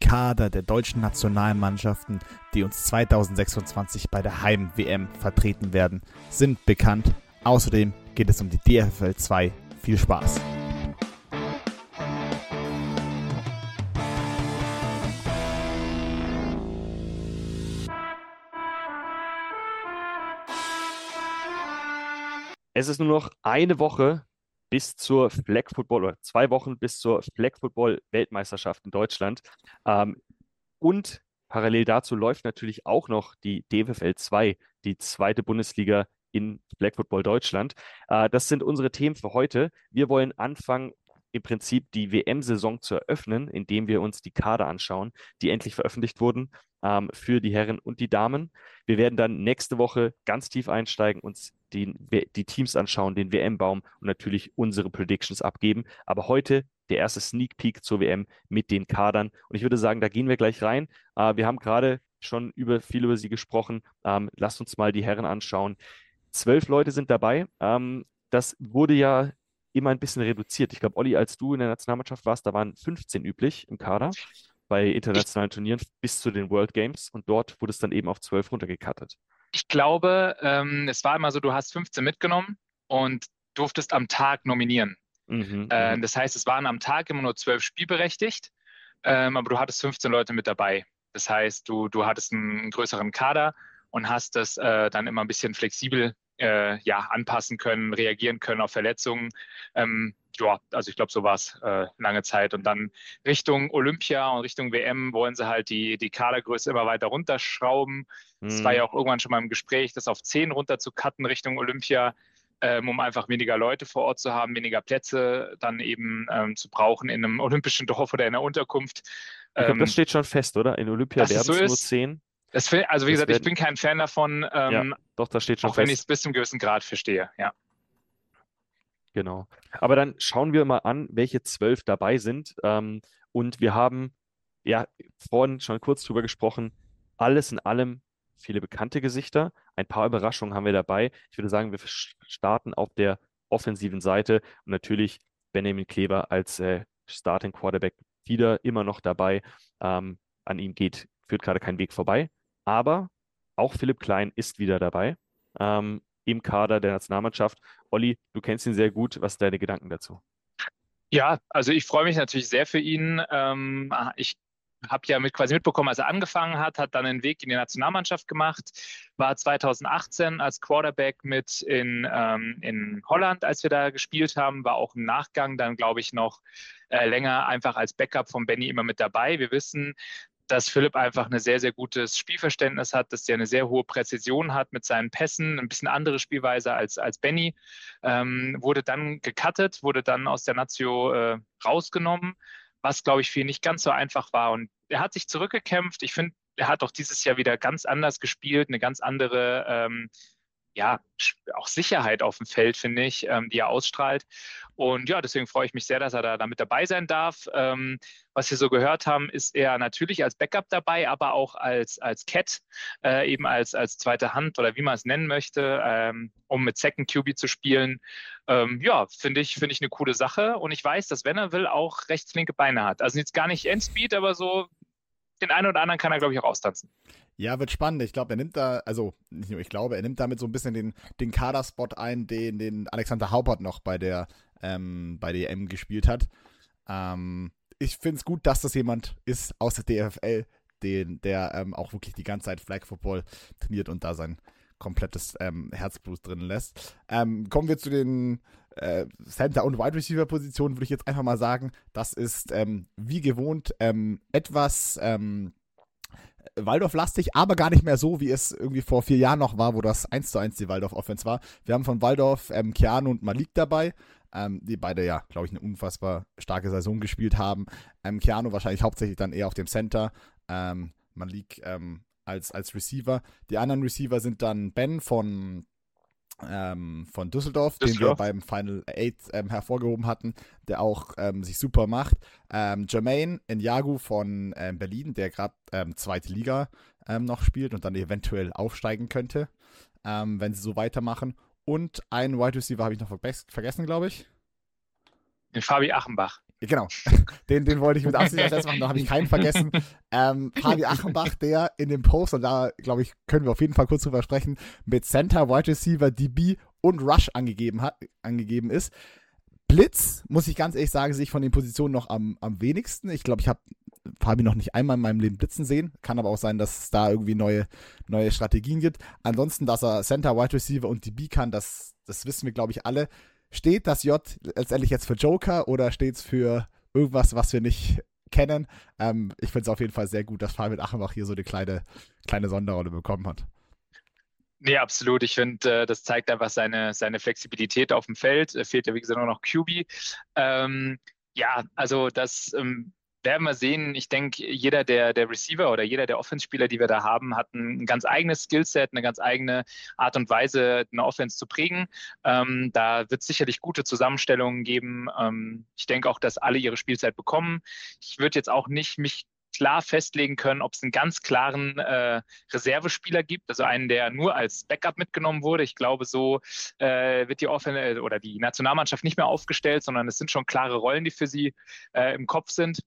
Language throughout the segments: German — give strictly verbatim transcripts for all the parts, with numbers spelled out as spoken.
Kader der deutschen Nationalmannschaften, die uns zweitausendsechsundzwanzig bei der Heim-W M vertreten werden, sind bekannt. Außerdem geht es um die D F L zwei. Viel Spaß! Es ist nur noch eine Woche bis zur Flag Football oder zwei Wochen bis zur Flag Football Weltmeisterschaft in Deutschland. Ähm, und parallel dazu läuft natürlich auch noch die D F L zwei, die zweite Bundesliga in Flag Football Deutschland. Äh, das sind unsere Themen für heute. Wir wollen anfangen, im Prinzip die W M-Saison zu eröffnen, indem wir uns die Kader anschauen, die endlich veröffentlicht wurden ähm, für die Herren und die Damen. Wir werden dann nächste Woche ganz tief einsteigen, uns die, die Teams anschauen, den W M-Baum und natürlich unsere Predictions abgeben. Aber heute der erste Sneak Peek zur W M mit den Kadern. Und ich würde sagen, da gehen wir gleich rein. Äh, wir haben gerade schon über viel über sie gesprochen. Ähm, lasst uns mal die Herren anschauen. Zwölf Leute sind dabei. Ähm, das wurde ja immer ein bisschen reduziert. Ich glaube, Olli, als du in der Nationalmannschaft warst, da waren fünfzehn üblich im Kader bei internationalen Turnieren bis zu den World Games und dort wurde es dann eben auf zwölf runtergekattet. Ich glaube, ähm, es war immer so, du hast fünfzehn mitgenommen und durftest am Tag nominieren. Mhm, äh, mhm. das heißt, es waren am Tag immer nur zwölf spielberechtigt, ähm, aber du hattest fünfzehn Leute mit dabei. Das heißt, du, du hattest einen größeren Kader und hast das äh, dann immer ein bisschen flexibel äh, ja, anpassen können, reagieren können auf Verletzungen. Ähm, ja, also ich glaube, so war es äh, lange Zeit. Und dann Richtung Olympia und Richtung W M wollen sie halt die, die Kadergröße immer weiter runterschrauben. Es war Mhm. ja auch irgendwann schon mal im Gespräch, das auf zehn runter zu cutten Richtung Olympia, ähm, um einfach weniger Leute vor Ort zu haben, weniger Plätze dann eben ähm, zu brauchen in einem olympischen Dorf oder in einer Unterkunft. Ich glaube, das Ähm, steht schon fest, oder? In Olympia dass es werden so es nur ist, zehn. das, also wie Das gesagt, ich werden, bin kein Fan davon, ja, ähm, doch, das steht schon auch wenn ich es fest. bis zum gewissen Grad verstehe, ja. Genau. Aber dann schauen wir mal an, welche zwölf dabei sind. Ähm, und wir haben ja vorhin schon kurz drüber gesprochen. Alles in allem viele bekannte Gesichter. Ein paar Überraschungen haben wir dabei. Ich würde sagen, wir starten auf der offensiven Seite und natürlich Benjamin Kleber als äh, Starting Quarterback wieder immer noch dabei. Ähm, an ihm geht, führt gerade kein Weg vorbei. Aber auch Philipp Klein ist wieder dabei. Ähm, im Kader der Nationalmannschaft. Olli, du kennst ihn sehr gut. Was sind deine Gedanken dazu? Ja, also ich freue mich natürlich sehr für ihn. Ähm, ich habe ja mit, quasi mitbekommen, als er angefangen hat, hat dann einen Weg in die Nationalmannschaft gemacht, war zweitausendachtzehn als Quarterback mit in, ähm, in Holland, als wir da gespielt haben, war auch im Nachgang dann, glaube ich, noch äh, länger einfach als Backup von Benny immer mit dabei. Wir wissen, dass Philipp einfach ein sehr, sehr gutes Spielverständnis hat, dass er eine sehr hohe Präzision hat mit seinen Pässen, ein bisschen andere Spielweise als, als Benny. Ähm, wurde dann gecuttet, wurde dann aus der Nazio äh, rausgenommen, was, glaube ich, für ihn nicht ganz so einfach war. Und er hat sich zurückgekämpft. Ich finde, er hat auch dieses Jahr wieder ganz anders gespielt, eine ganz andere ähm, ja, auch Sicherheit auf dem Feld, finde ich, ähm, die er ausstrahlt. Und ja, deswegen freue ich mich sehr, dass er da, da mit dabei sein darf. Ähm, was wir so gehört haben, ist er natürlich als Backup dabei, aber auch als, als Cat, äh, eben als, als zweite Hand oder wie man es nennen möchte, ähm, um mit Second Q B zu spielen. Ähm, ja, finde ich, finde ich eine coole Sache. Und ich weiß, dass, wenn er will, auch rechtslinke Beine hat. Also jetzt gar nicht Endspeed, aber so den einen oder anderen kann er, glaube ich, auch austanzen. Ja, wird spannend. Ich glaube, er nimmt da, also nicht nur ich glaube, er nimmt damit so ein bisschen den, den Kaderspot ein, den, den Alexander Haupert noch bei der, ähm, bei der E M gespielt hat. Ähm, ich finde es gut, dass das jemand ist aus der D F L, den, der ähm, auch wirklich die ganze Zeit Flag Football trainiert und da sein komplettes ähm, Herzblut drin lässt. Ähm, kommen wir zu den äh, Center- und Wide Receiver-Positionen, würde ich jetzt einfach mal sagen. Das ist ähm, wie gewohnt ähm, etwas ähm, Waldorf-lastig, aber gar nicht mehr so, wie es irgendwie vor vier Jahren noch war, wo das eins zu eins die Waldorf-Offense war. Wir haben von Waldorf ähm, Keanu und Malik dabei, ähm, die beide ja, glaube ich, eine unfassbar starke Saison gespielt haben. Ähm, Keanu wahrscheinlich hauptsächlich dann eher auf dem Center, ähm, Malik ähm, als, als Receiver. Die anderen Receiver sind dann Ben von Ähm, von Düsseldorf, den wir Düsseldorf. beim Final Eight ähm, hervorgehoben hatten, der auch ähm, sich super macht. Ähm, Jermaine Nyagu von ähm, Berlin, der gerade ähm, zweite Liga ähm, noch spielt und dann eventuell aufsteigen könnte, ähm, wenn sie so weitermachen. Und einen Wide Receiver habe ich noch ver- vergessen, glaube ich. Den Fabi Achenbach. Genau, den, den wollte ich mit Absicht als letztes machen, da habe ich keinen vergessen. Ähm, Fabi Achenbach, der in dem Post, und da glaube ich, können wir auf jeden Fall kurz drüber sprechen, mit Center, Wide Receiver, D B und Rush angegeben, hat, angegeben ist. Blitz, muss ich ganz ehrlich sagen, sehe ich von den Positionen noch am, am wenigsten. Ich glaube, ich habe Fabi noch nicht einmal in meinem Leben blitzen sehen. Kann aber auch sein, dass es da irgendwie neue, neue Strategien gibt. Ansonsten, dass er Center, Wide Receiver und D B kann, das, das wissen wir, glaube ich, alle. Steht das J letztendlich jetzt für Joker oder steht es für irgendwas, was wir nicht kennen? Ähm, ich finde es auf jeden Fall sehr gut, dass Fabian Achenbach hier so eine kleine, kleine Sonderrolle bekommen hat. Nee, absolut. Ich finde, äh, das zeigt einfach seine, seine Flexibilität auf dem Feld. Es fehlt ja, wie gesagt, nur noch Q B. Ähm, ja, also das ähm, werden wir sehen. Ich denke, jeder der, der Receiver oder jeder der Offense-Spieler, die wir da haben, hat ein ganz eigenes Skillset, eine ganz eigene Art und Weise, eine Offense zu prägen. Ähm, da wird es sicherlich gute Zusammenstellungen geben. Ähm, ich denke auch, dass alle ihre Spielzeit bekommen. Ich würde jetzt auch nicht mich klar festlegen können, ob es einen ganz klaren äh, Reservespieler gibt, also einen, der nur als Backup mitgenommen wurde. Ich glaube, so äh, wird die Offen oder die Nationalmannschaft nicht mehr aufgestellt, sondern es sind schon klare Rollen, die für sie äh, im Kopf sind.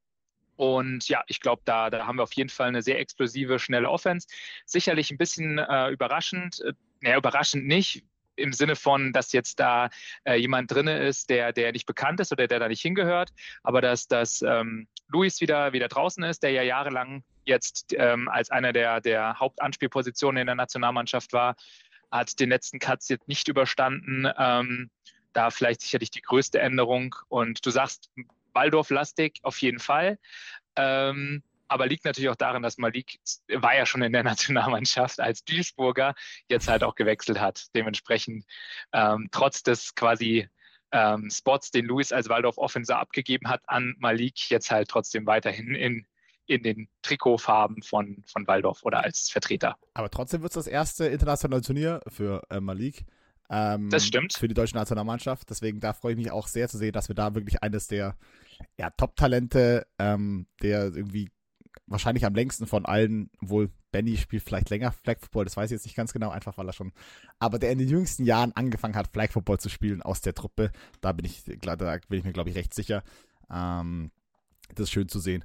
Und ja, ich glaube, da, da haben wir auf jeden Fall eine sehr explosive, schnelle Offense. Sicherlich ein bisschen äh, überraschend, äh, naja, überraschend nicht, im Sinne von, dass jetzt da äh, jemand drin ist, der, der nicht bekannt ist oder der da nicht hingehört, aber dass, dass ähm, Luis wieder, wieder draußen ist, der ja jahrelang jetzt ähm, als einer der, der Hauptanspielpositionen in der Nationalmannschaft war, hat den letzten Cuts jetzt nicht überstanden. Ähm, da vielleicht sicherlich die größte Änderung. Und du sagst, Waldorf-lastig auf jeden Fall. Ähm, aber liegt natürlich auch daran, dass Malik war ja schon in der Nationalmannschaft als Duisburger, jetzt halt auch gewechselt hat. Dementsprechend ähm, trotz des quasi ähm, Spots, den Luis als Waldorf-Offenser abgegeben hat an Malik, jetzt halt trotzdem weiterhin in, in den Trikotfarben von, von Waldorf oder als Vertreter. Aber trotzdem wird es das erste internationale Turnier für äh, Malik. Ähm, das stimmt. Für die deutsche Nationalmannschaft. Deswegen da freue ich mich auch sehr zu sehen, dass wir da wirklich eines der ja, Top-Talente, ähm, der irgendwie wahrscheinlich am längsten von allen, obwohl Benny spielt vielleicht länger Flag Football, das weiß ich jetzt nicht ganz genau, einfach weil er schon, aber der in den jüngsten Jahren angefangen hat, Flag Football zu spielen aus der Truppe, da bin ich, da bin ich mir, glaube ich, recht sicher. Ähm, das ist schön zu sehen.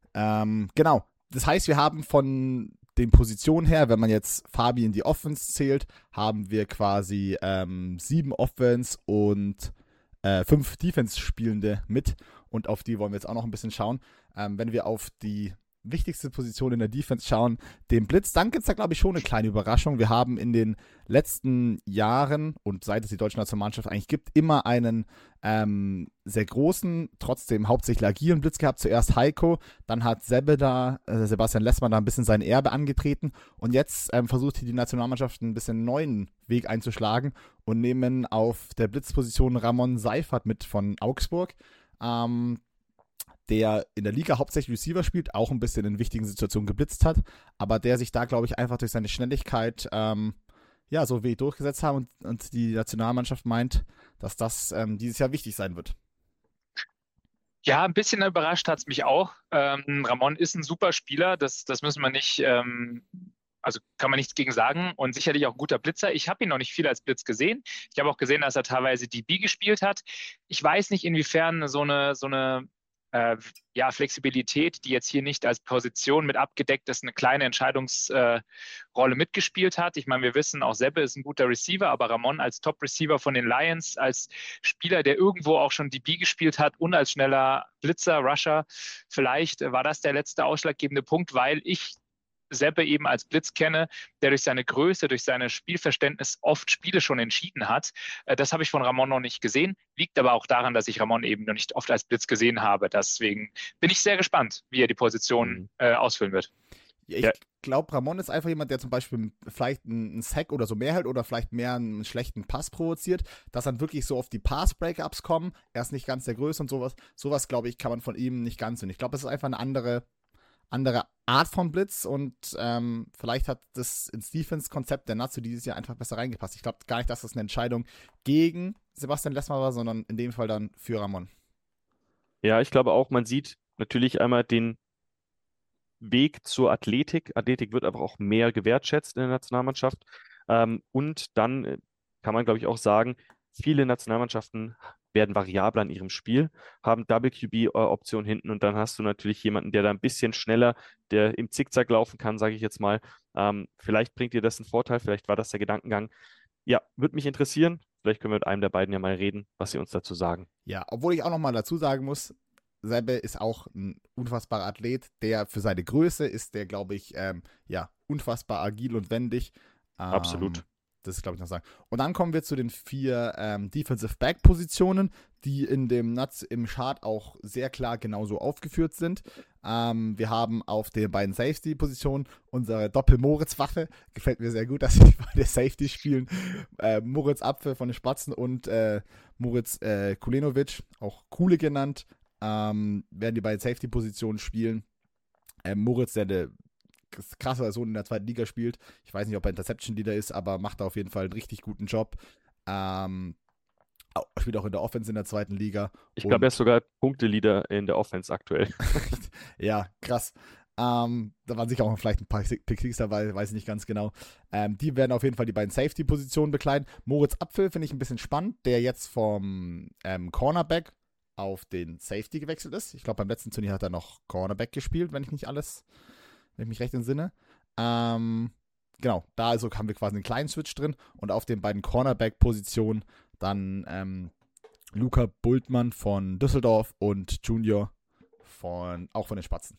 Ähm, genau, das heißt, wir haben von den Positionen her, wenn man jetzt Fabi in die Offense zählt, haben wir quasi ähm, sieben Offense und äh, fünf Defense-Spielende mit und auf die wollen wir jetzt auch noch ein bisschen schauen. Ähm, wenn wir auf die wichtigste Position in der Defense schauen, den Blitz, dann gibt es da, glaube ich, schon eine kleine Überraschung. Wir haben in den letzten Jahren und seit es die deutsche Nationalmannschaft eigentlich gibt, immer einen ähm, sehr großen, trotzdem hauptsächlich agilen Blitz gehabt. Zuerst Heiko, dann hat Sebbe da, äh, Sebastian Lessmann da ein bisschen sein Erbe angetreten und jetzt ähm, versucht hier die Nationalmannschaft ein bisschen einen neuen Weg einzuschlagen und nehmen auf der Blitzposition Ramon Seifert mit von Augsburg. Ähm, der in der Liga hauptsächlich Receiver spielt, auch ein bisschen in wichtigen Situationen geblitzt hat, aber der sich da, glaube ich, einfach durch seine Schnelligkeit ähm, ja, so wenig durchgesetzt hat und, und die Nationalmannschaft meint, dass das ähm, dieses Jahr wichtig sein wird. Ja, ein bisschen überrascht hat es mich auch. Ähm, Ramon ist ein super Spieler, das, das müssen wir nicht, ähm, also kann man nichts gegen sagen und sicherlich auch ein guter Blitzer. Ich habe ihn noch nicht viel als Blitz gesehen. Ich habe auch gesehen, dass er teilweise D B gespielt hat. Ich weiß nicht, inwiefern so eine, so eine Äh, ja, Flexibilität, die jetzt hier nicht als Position mit abgedeckt ist, eine kleine Entscheidungsrolle äh, mitgespielt hat. Ich meine, wir wissen, auch Sebbe ist ein guter Receiver, aber Ramon als Top-Receiver von den Lions, als Spieler, der irgendwo auch schon D B gespielt hat und als schneller Blitzer, Rusher, vielleicht war das der letzte ausschlaggebende Punkt, weil ich Sebbe eben als Blitz kenne, der durch seine Größe, durch sein Spielverständnis oft Spiele schon entschieden hat. Das habe ich von Ramon noch nicht gesehen, liegt aber auch daran, dass ich Ramon eben noch nicht oft als Blitz gesehen habe. Deswegen bin ich sehr gespannt, wie er die Position mhm. äh, ausfüllen wird. Ja, ich ja. glaube, Ramon ist einfach jemand, der zum Beispiel vielleicht einen Sack oder so mehr hält oder vielleicht mehr einen schlechten Pass provoziert, dass dann wirklich so auf die Pass-Breakups kommen. Er ist nicht ganz der Größe und sowas. Sowas, glaube ich, kann man von ihm nicht ganz sehen. Ich glaube, es ist einfach eine andere andere Art von Blitz und ähm, vielleicht hat das ins Defense-Konzept der Natsu dieses Jahr einfach besser reingepasst. Ich glaube gar nicht, dass das eine Entscheidung gegen Sebastian Lessmann war, sondern in dem Fall dann für Ramon. Ja, ich glaube auch, man sieht natürlich einmal den Weg zur Athletik. Athletik wird aber auch mehr gewertschätzt in der Nationalmannschaft. Ähm, und dann kann man, glaube ich, auch sagen, viele Nationalmannschaften werden variabler in ihrem Spiel, haben Double Q B-Option hinten und dann hast du natürlich jemanden, der da ein bisschen schneller, der im Zickzack laufen kann, sage ich jetzt mal. Ähm, vielleicht bringt dir das einen Vorteil, vielleicht war das der Gedankengang. Ja, würde mich interessieren. Vielleicht können wir mit einem der beiden ja mal reden, was sie uns dazu sagen. Ja, obwohl ich auch nochmal dazu sagen muss, Sebbe ist auch ein unfassbarer Athlet, der für seine Größe ist, der, glaube ich, ähm, ja, unfassbar agil und wendig. Ähm, Absolut. Das ist, glaube ich, noch sagen. Und dann kommen wir zu den vier ähm, Defensive Back Positionen, die in dem Nuts im Chart auch sehr klar genauso aufgeführt sind. Ähm, wir haben auf den beiden Safety Positionen unsere Doppel-Moritz-Waffe. Gefällt mir sehr gut, dass sie beide Safety spielen. Äh, Moritz Apfel von den Spatzen und äh, Moritz äh, Kulenovic, auch Kule genannt, ähm, werden die beiden Safety Positionen spielen. Äh, Moritz, der eine krasse Person in der zweiten Liga spielt. Ich weiß nicht, ob er Interception Leader ist, aber macht da auf jeden Fall einen richtig guten Job. Ähm, spielt auch in der Offense in der zweiten Liga. Ich glaube, er ist sogar Punkteleader in der Offense aktuell. Ja, krass. Ähm, da waren sicher auch vielleicht ein paar Pick-Six dabei, weiß ich nicht ganz genau. Ähm, die werden auf jeden Fall die beiden Safety-Positionen bekleiden. Moritz Apfel finde ich ein bisschen spannend, der jetzt vom ähm, Cornerback auf den Safety gewechselt ist. Ich glaube, beim letzten Turnier hat er noch Cornerback gespielt, wenn ich nicht alles wenn ich mich recht entsinne. Ähm, genau, da also haben wir quasi einen kleinen Switch drin und auf den beiden Cornerback-Positionen dann ähm, Luca Bultmann von Düsseldorf und Junior von, auch von den Spatzen.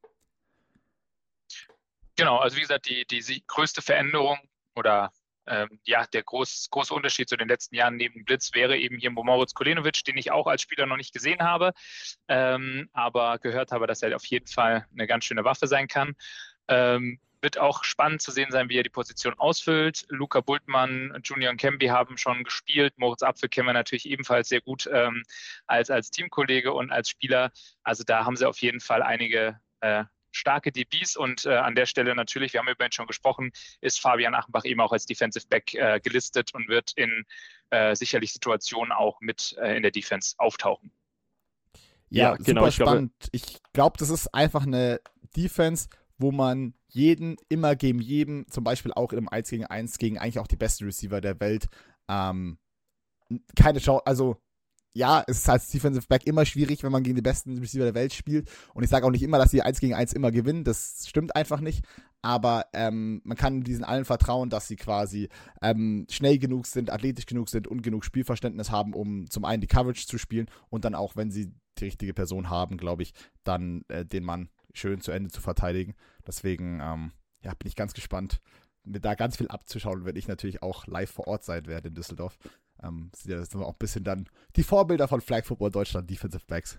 Genau, also wie gesagt, die, die größte Veränderung oder ähm, ja, der groß, große Unterschied zu den letzten Jahren neben Blitz wäre eben hier Moritz Kulenovic, den ich auch als Spieler noch nicht gesehen habe, ähm, aber gehört habe, dass er auf jeden Fall eine ganz schöne Waffe sein kann. Ähm, wird auch spannend zu sehen sein, wie er die Position ausfüllt. Luca Bultmann, Junior Nkembi haben schon gespielt. Moritz Apfel kennen wir natürlich ebenfalls sehr gut ähm, als, als Teamkollege und als Spieler. Also da haben sie auf jeden Fall einige äh, starke D Bs und äh, an der Stelle natürlich, wir haben über ihn schon gesprochen, ist Fabian Achenbach eben auch als Defensive Back äh, gelistet und wird in äh, sicherlich Situationen auch mit äh, in der Defense auftauchen. Ja, ja genau, super spannend. Ich glaube, glaub, das ist einfach eine Defense, wo man jeden immer gegen jeden, zum Beispiel auch im eins gegen eins gegen eigentlich auch die besten Receiver der Welt, ähm, keine Chance, also ja, es ist als Defensive Back immer schwierig, wenn man gegen die besten Receiver der Welt spielt. Und ich sage auch nicht immer, dass sie eins gegen eins immer gewinnen. Das stimmt einfach nicht. Aber ähm, man kann diesen allen vertrauen, dass sie quasi ähm, schnell genug sind, athletisch genug sind und genug Spielverständnis haben, um zum einen die Coverage zu spielen und dann auch, wenn sie die richtige Person haben, glaube ich, dann äh, den Mann schön zu Ende zu verteidigen. Deswegen ähm, ja, bin ich ganz gespannt, mir da ganz viel abzuschauen, wenn ich natürlich auch live vor Ort sein werde in Düsseldorf. Ähm, sind ja das auch ein bisschen dann die Vorbilder von Flag Football Deutschland, Defensive Backs.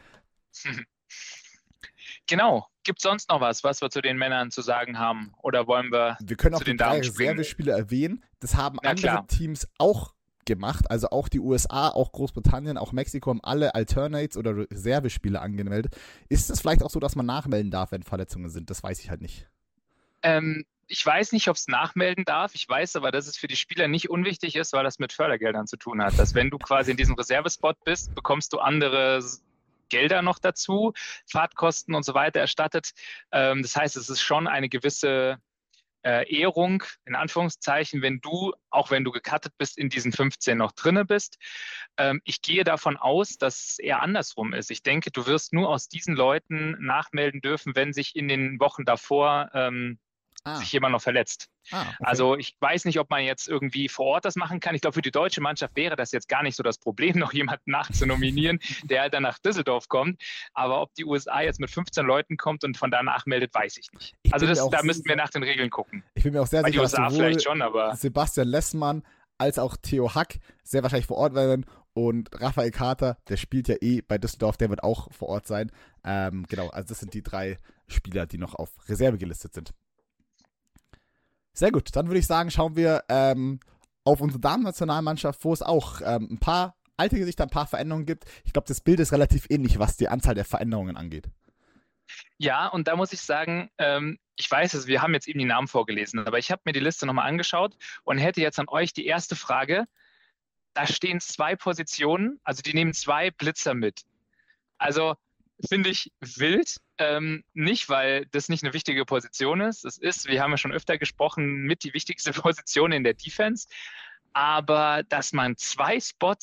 Genau. Gibt es sonst noch was, was wir zu den Männern zu sagen haben? Oder wollen wir Wir können auch zu die den drei Damen springen? Reservespieler erwähnen. Das haben Na andere klar. Teams auch gemacht. Also auch die U S A, auch Großbritannien, auch Mexiko haben alle Alternates oder Reservespieler angemeldet. Ist es vielleicht auch so, dass man nachmelden darf, wenn Verletzungen sind? Das weiß ich halt nicht. Ähm, ich weiß nicht, ob es nachmelden darf. Ich weiß aber, dass es für die Spieler nicht unwichtig ist, weil das mit Fördergeldern zu tun hat. Dass wenn du quasi in diesem Reservespot bist, bekommst du andere Gelder noch dazu, Fahrtkosten und so weiter erstattet. Ähm, das heißt, es ist schon eine gewisse äh, Ehrung, in Anführungszeichen, wenn du, auch wenn du gecuttet bist, in diesen fünfzehn noch drinne bist. Ähm, ich gehe davon aus, dass es eher andersrum ist. Ich denke, du wirst nur aus diesen Leuten nachmelden dürfen, wenn sich in den Wochen davor ähm, ah. sich jemand noch verletzt. Ah, okay. Also ich weiß nicht, ob man jetzt irgendwie vor Ort das machen kann. Ich glaube, für die deutsche Mannschaft wäre das jetzt gar nicht so das Problem, noch jemanden nachzunominieren, der halt dann nach Düsseldorf kommt. Aber ob die U S A jetzt mit fünfzehn Leuten kommt und von da nachmeldet, weiß ich nicht. Ich also das, da sicher, müssten wir nach den Regeln gucken. Ich bin mir auch sehr Bei sicher, die U S A dass vielleicht schon, aber Sebastian Lessmann als auch Theo Hack sehr wahrscheinlich vor Ort werden. Und Raphael Carter, der spielt ja eh bei Düsseldorf, der wird auch vor Ort sein. Ähm, genau, also das sind die drei Spieler, die noch auf Reserve gelistet sind. Sehr gut, dann würde ich sagen, schauen wir ähm, auf unsere Damen-Nationalmannschaft, wo es auch ähm, ein paar alte Gesichter, ein paar Veränderungen gibt. Ich glaube, das Bild ist relativ ähnlich, was die Anzahl der Veränderungen angeht. Ja, und da muss ich sagen, ähm, ich weiß es, wir haben jetzt eben die Namen vorgelesen, aber ich habe mir die Liste nochmal angeschaut und hätte jetzt an euch die erste Frage. Da stehen zwei Positionen, also die nehmen zwei Blitzer mit. Also finde ich wild. Ähm, nicht, weil das nicht eine wichtige Position ist. Es ist, wir haben ja schon öfter gesprochen, mit die wichtigste Position in der Defense. Aber dass man zwei Spots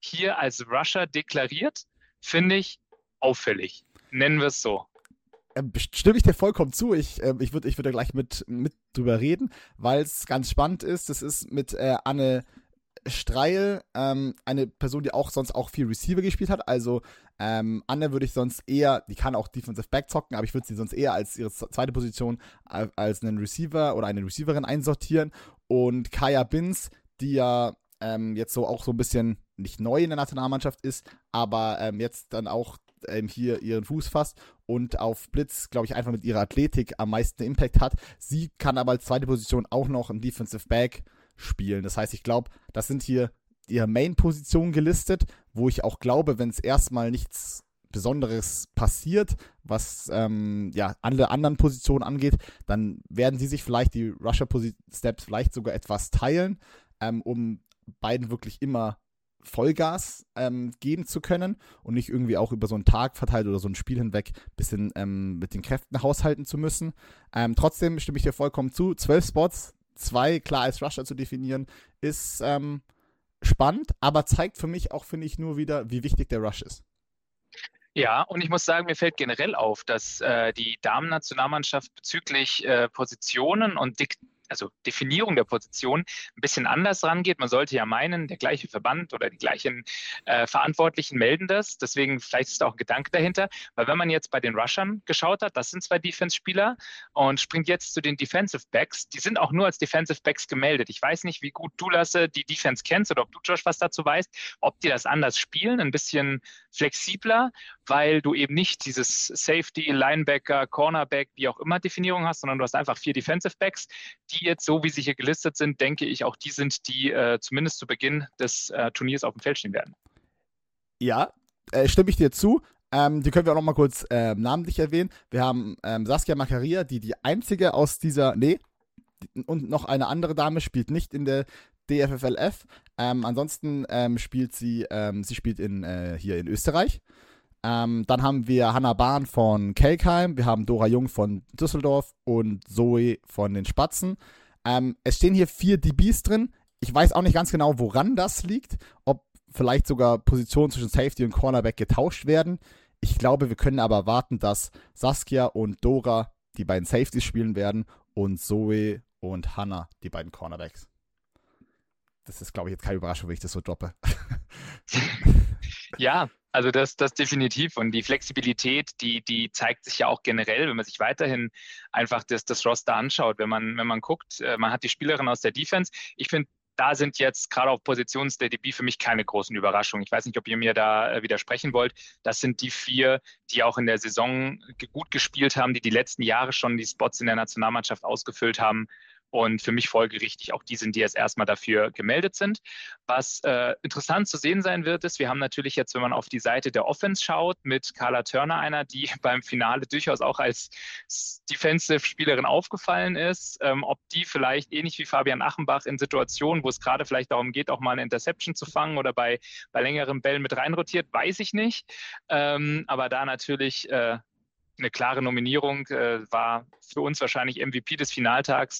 hier als Rusher deklariert, finde ich auffällig. Nennen wir es so. Ähm, stimme ich dir vollkommen zu. Ich, ähm, ich würde ich würd da gleich mit, mit drüber reden, weil es ganz spannend ist. Das ist mit äh, Anne Streil, ähm, eine Person, die auch sonst auch viel Receiver gespielt hat. Also ähm, Anne würde ich sonst eher, die kann auch Defensive Back zocken, aber ich würde sie sonst eher als ihre zweite Position äh, als einen Receiver oder eine Receiverin einsortieren. Und Kaya Binns, die ja ähm, jetzt so auch so ein bisschen nicht neu in der Nationalmannschaft ist, aber ähm, jetzt dann auch ähm, hier ihren Fuß fasst und auf Blitz, glaube ich, einfach mit ihrer Athletik am meisten Impact hat. Sie kann aber als zweite Position auch noch ein Defensive Back spielen. Das heißt, ich glaube, das sind hier ihre Main-Positionen gelistet, wo ich auch glaube, wenn es erstmal nichts Besonderes passiert, was ähm, ja, alle anderen Positionen angeht, dann werden sie sich vielleicht die Rusher-Steps vielleicht sogar etwas teilen, ähm, um beiden wirklich immer Vollgas ähm, geben zu können und nicht irgendwie auch über so einen Tag verteilt oder so ein Spiel hinweg ein bisschen ähm, mit den Kräften haushalten zu müssen. Ähm, trotzdem stimme ich dir vollkommen zu. Zwölf Spots, zwei klar als Rusher zu definieren, ist ähm, spannend, aber zeigt für mich auch, finde ich, nur wieder, wie wichtig der Rush ist. Ja, und ich muss sagen, mir fällt generell auf, dass äh, die Damen-Nationalmannschaft bezüglich äh, Positionen und Dik also Definierung der Position ein bisschen anders rangeht. Man sollte ja meinen, der gleiche Verband oder die gleichen äh, Verantwortlichen melden das. Deswegen vielleicht ist da auch ein Gedanke dahinter. Weil wenn man jetzt bei den Rushern geschaut hat, das sind zwei Defense-Spieler und springt jetzt zu den Defensive Backs, die sind auch nur als Defensive Backs gemeldet. Ich weiß nicht, wie gut du, Lasse, die Defense kennst oder ob du, Josh, was dazu weißt, ob die das anders spielen, ein bisschen flexibler, weil du eben nicht dieses Safety, Linebacker, Cornerback, wie auch immer Definierung hast, sondern du hast einfach vier Defensive Backs, die jetzt, so wie sie hier gelistet sind, denke ich, auch die sind, die äh, zumindest zu Beginn des äh, Turniers auf dem Feld stehen werden. Ja, äh, stimme ich dir zu. Ähm, die können wir auch noch mal kurz äh, namentlich erwähnen. Wir haben ähm, Saskia Makaria, die die einzige aus dieser, nee, und noch eine andere Dame spielt nicht in der D F F L F. Ähm, ansonsten ähm, spielt sie, ähm, sie spielt in, äh, hier in Österreich. Ähm, dann haben wir Hannah Bahn von Kelkheim, wir haben Dora Jung von Düsseldorf und Zoe von den Spatzen. Ähm, es stehen hier vier D Bs drin. Ich weiß auch nicht ganz genau, woran das liegt. Ob vielleicht sogar Positionen zwischen Safety und Cornerback getauscht werden. Ich glaube, wir können aber erwarten, dass Saskia und Dora die beiden Safeties spielen werden und Zoe und Hannah die beiden Cornerbacks. Das ist, glaube ich, jetzt keine Überraschung, wenn ich das so droppe. Ja, also das, das definitiv. Und die Flexibilität, die, die zeigt sich ja auch generell, wenn man sich weiterhin einfach das, das Roster anschaut. Wenn man, wenn man guckt, man hat die Spielerin aus der Defense. Ich finde, da sind jetzt gerade auf Positionen der D B für mich keine großen Überraschungen. Ich weiß nicht, ob ihr mir da äh, widersprechen wollt. Das sind die vier, die auch in der Saison gut gespielt haben, die die letzten Jahre schon die Spots in der Nationalmannschaft ausgefüllt haben. Und für mich folgerichtig auch die sind, die jetzt erstmal dafür gemeldet sind. Was äh, interessant zu sehen sein wird, ist, wir haben natürlich jetzt, wenn man auf die Seite der Offense schaut, mit Carla Turner einer, die beim Finale durchaus auch als Defensive-Spielerin aufgefallen ist, ähm, ob die vielleicht ähnlich wie Fabian Achenbach in Situationen, wo es gerade vielleicht darum geht, auch mal eine Interception zu fangen oder bei, bei längeren Bällen mit reinrotiert, weiß ich nicht. Ähm, aber da natürlich äh, eine klare Nominierung, äh, war für uns wahrscheinlich M V P des Finaltags,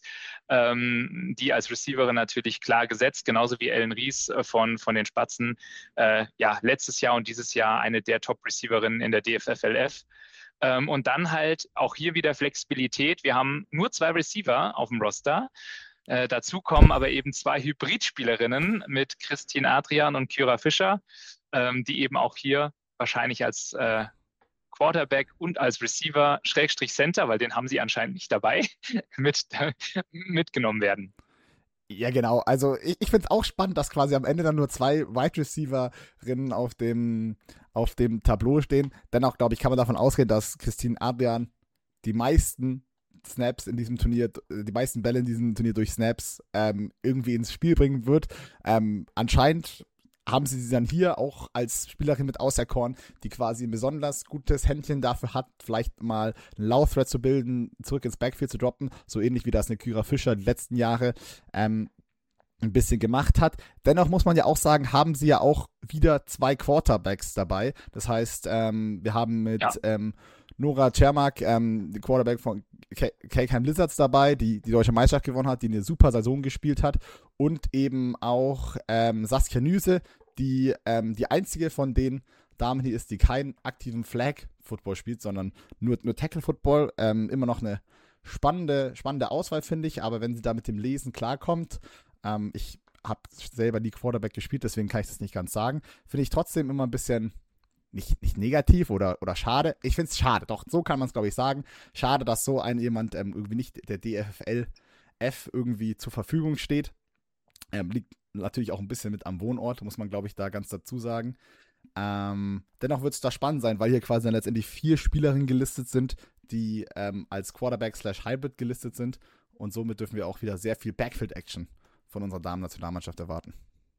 ähm, die als Receiverin natürlich klar gesetzt, genauso wie Ellen Ries äh, von, von den Spatzen, äh, ja, letztes Jahr und dieses Jahr eine der Top-Receiverinnen in der D F F L F. Ähm, und dann halt auch hier wieder Flexibilität. Wir haben nur zwei Receiver auf dem Roster. Äh, dazu kommen aber eben zwei Hybridspielerinnen mit Christine Adrian und Kyra Fischer, ähm, die eben auch hier wahrscheinlich als äh, Quarterback und als Receiver, Schrägstrich Center, weil den haben sie anscheinend nicht dabei, mit, äh, mitgenommen werden. Ja, genau. Also ich, ich finde es auch spannend, dass quasi am Ende dann nur zwei Wide Receiverinnen auf dem, auf dem Tableau stehen. Dennoch, glaube ich, kann man davon ausgehen, dass Christine Adrian die meisten Snaps in diesem Turnier, die meisten Bälle in diesem Turnier durch Snaps ähm, irgendwie ins Spiel bringen wird. Ähm, anscheinend haben sie sie dann hier auch als Spielerin mit auserkoren, die quasi ein besonders gutes Händchen dafür hat, vielleicht mal einen Lauf-Thread zu bilden, zurück ins Backfield zu droppen, so ähnlich wie das eine Kyra Fischer die letzten Jahre ähm, ein bisschen gemacht hat. Dennoch muss man ja auch sagen, haben sie ja auch wieder zwei Quarterbacks dabei. Das heißt, ähm, wir haben mit ja. ähm, Nora Cermak, ähm, die Quarterback von Kelkheim Lizards dabei, die die deutsche Meisterschaft gewonnen hat, die eine super Saison gespielt hat, und eben auch ähm, Saskia Nüse, die, ähm, die einzige von den Damen hier ist, die keinen aktiven Flag-Football spielt, sondern nur, nur Tackle-Football. Ähm, immer noch eine spannende, spannende Auswahl, finde ich, aber wenn sie da mit dem Lesen klarkommt, ähm, ich habe selber nie Quarterback gespielt, deswegen kann ich das nicht ganz sagen, finde ich trotzdem immer ein bisschen nicht, nicht negativ oder, oder schade. Ich finde es schade, doch, so kann man es, glaube ich, sagen. Schade, dass so ein jemand ähm, irgendwie nicht der D F L F irgendwie zur Verfügung steht. Ähm, liegt natürlich auch ein bisschen mit am Wohnort, muss man, glaube ich, da ganz dazu sagen. Ähm, dennoch wird es da spannend sein, weil hier quasi dann letztendlich vier Spielerinnen gelistet sind, die ähm, als Quarterback slash Hybrid gelistet sind. Und somit dürfen wir auch wieder sehr viel Backfield-Action von unserer Damen-Nationalmannschaft erwarten.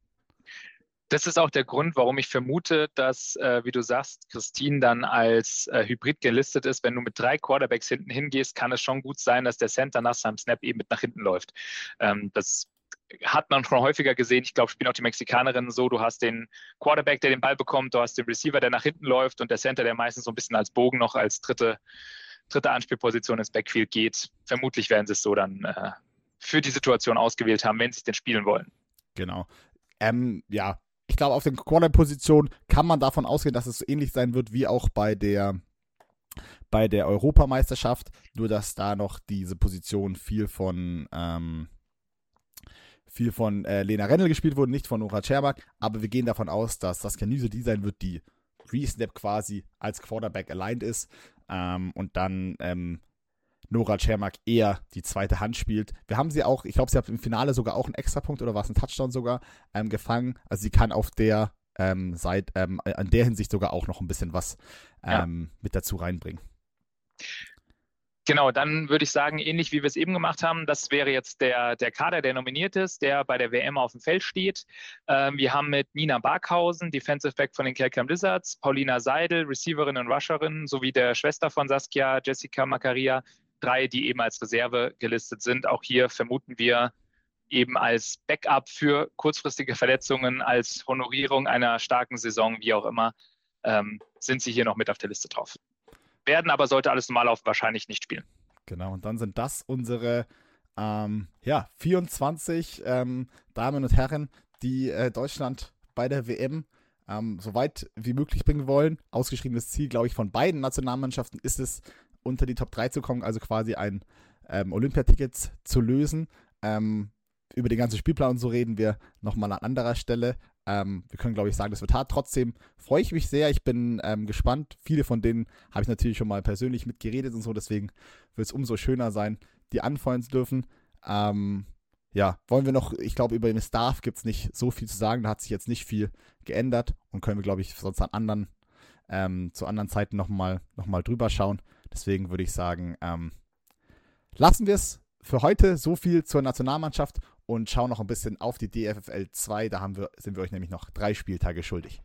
Das ist auch der Grund, warum ich vermute, dass, äh, wie du sagst, Christine dann als äh, Hybrid gelistet ist. Wenn du mit drei Quarterbacks hinten hingehst, kann es schon gut sein, dass der Center nach seinem Snap eben mit nach hinten läuft. Ähm, das hat man schon häufiger gesehen. Ich glaube, spielen auch die Mexikanerinnen so. Du hast den Quarterback, der den Ball bekommt, du hast den Receiver, der nach hinten läuft und der Center, der meistens so ein bisschen als Bogen noch als dritte, dritte Anspielposition ins Backfield geht. Vermutlich werden sie es so dann äh, für die Situation ausgewählt haben, wenn sie es denn spielen wollen. Genau. Ähm, ja, ich glaube, auf den Quarterback-Positionen kann man davon ausgehen, dass es so ähnlich sein wird wie auch bei der bei der Europameisterschaft, nur dass da noch diese Position viel von ähm, viel von äh, Lena Rennel gespielt wurde, nicht von Nora Czermak, aber wir gehen davon aus, dass das Kanüse die sein wird, die Re-Snap quasi als Quarterback aligned ist ähm, und dann ähm, Nora Czermak eher die zweite Hand spielt. Wir haben sie auch, ich glaube, sie hat im Finale sogar auch einen Extrapunkt oder war es ein Touchdown sogar ähm, gefangen. Also sie kann auf der ähm, Seite, ähm, an der Hinsicht sogar auch noch ein bisschen was ähm, ja. mit dazu reinbringen. Genau, dann würde ich sagen, ähnlich wie wir es eben gemacht haben, das wäre jetzt der, der Kader, der nominiert ist, der bei der W M auf dem Feld steht. Ähm, wir haben mit Nina Barkhausen, Defensive Back von den Kelkam Lizards, Paulina Seidel, Receiverin und Rusherin, sowie der Schwester von Saskia, Jessica Macaria, drei, die eben als Reserve gelistet sind. Auch hier vermuten wir eben als Backup für kurzfristige Verletzungen, als Honorierung einer starken Saison, wie auch immer, ähm, sind sie hier noch mit auf der Liste drauf. Werden aber, sollte alles normal laufen, wahrscheinlich nicht spielen. Genau, und dann sind das unsere ähm, ja, vierundzwanzig ähm, Damen und Herren, die äh, Deutschland bei der W M ähm, so weit wie möglich bringen wollen. Ausgeschriebenes Ziel, glaube ich, von beiden Nationalmannschaften ist es, unter die Top drei zu kommen, also quasi ein ähm, Olympiaticket zu lösen. Ähm, über den ganzen Spielplan und so reden wir nochmal an anderer Stelle. Ähm, wir können, glaube ich, sagen, das wird hart. Trotzdem freue ich mich sehr. Ich bin ähm, gespannt. Viele von denen habe ich natürlich schon mal persönlich mitgeredet und so. Deswegen wird es umso schöner sein, die anfeuern zu dürfen. Ähm, ja, wollen wir noch, ich glaube, über den Staff gibt es nicht so viel zu sagen. Da hat sich jetzt nicht viel geändert und können wir, glaube ich, sonst an anderen, ähm, zu anderen Zeiten nochmal noch mal drüber schauen. Deswegen würde ich sagen, ähm, lassen wir es für heute so viel zur Nationalmannschaft und schauen noch ein bisschen auf die D F F L zwei. Da haben wir, sind wir euch nämlich noch drei Spieltage schuldig.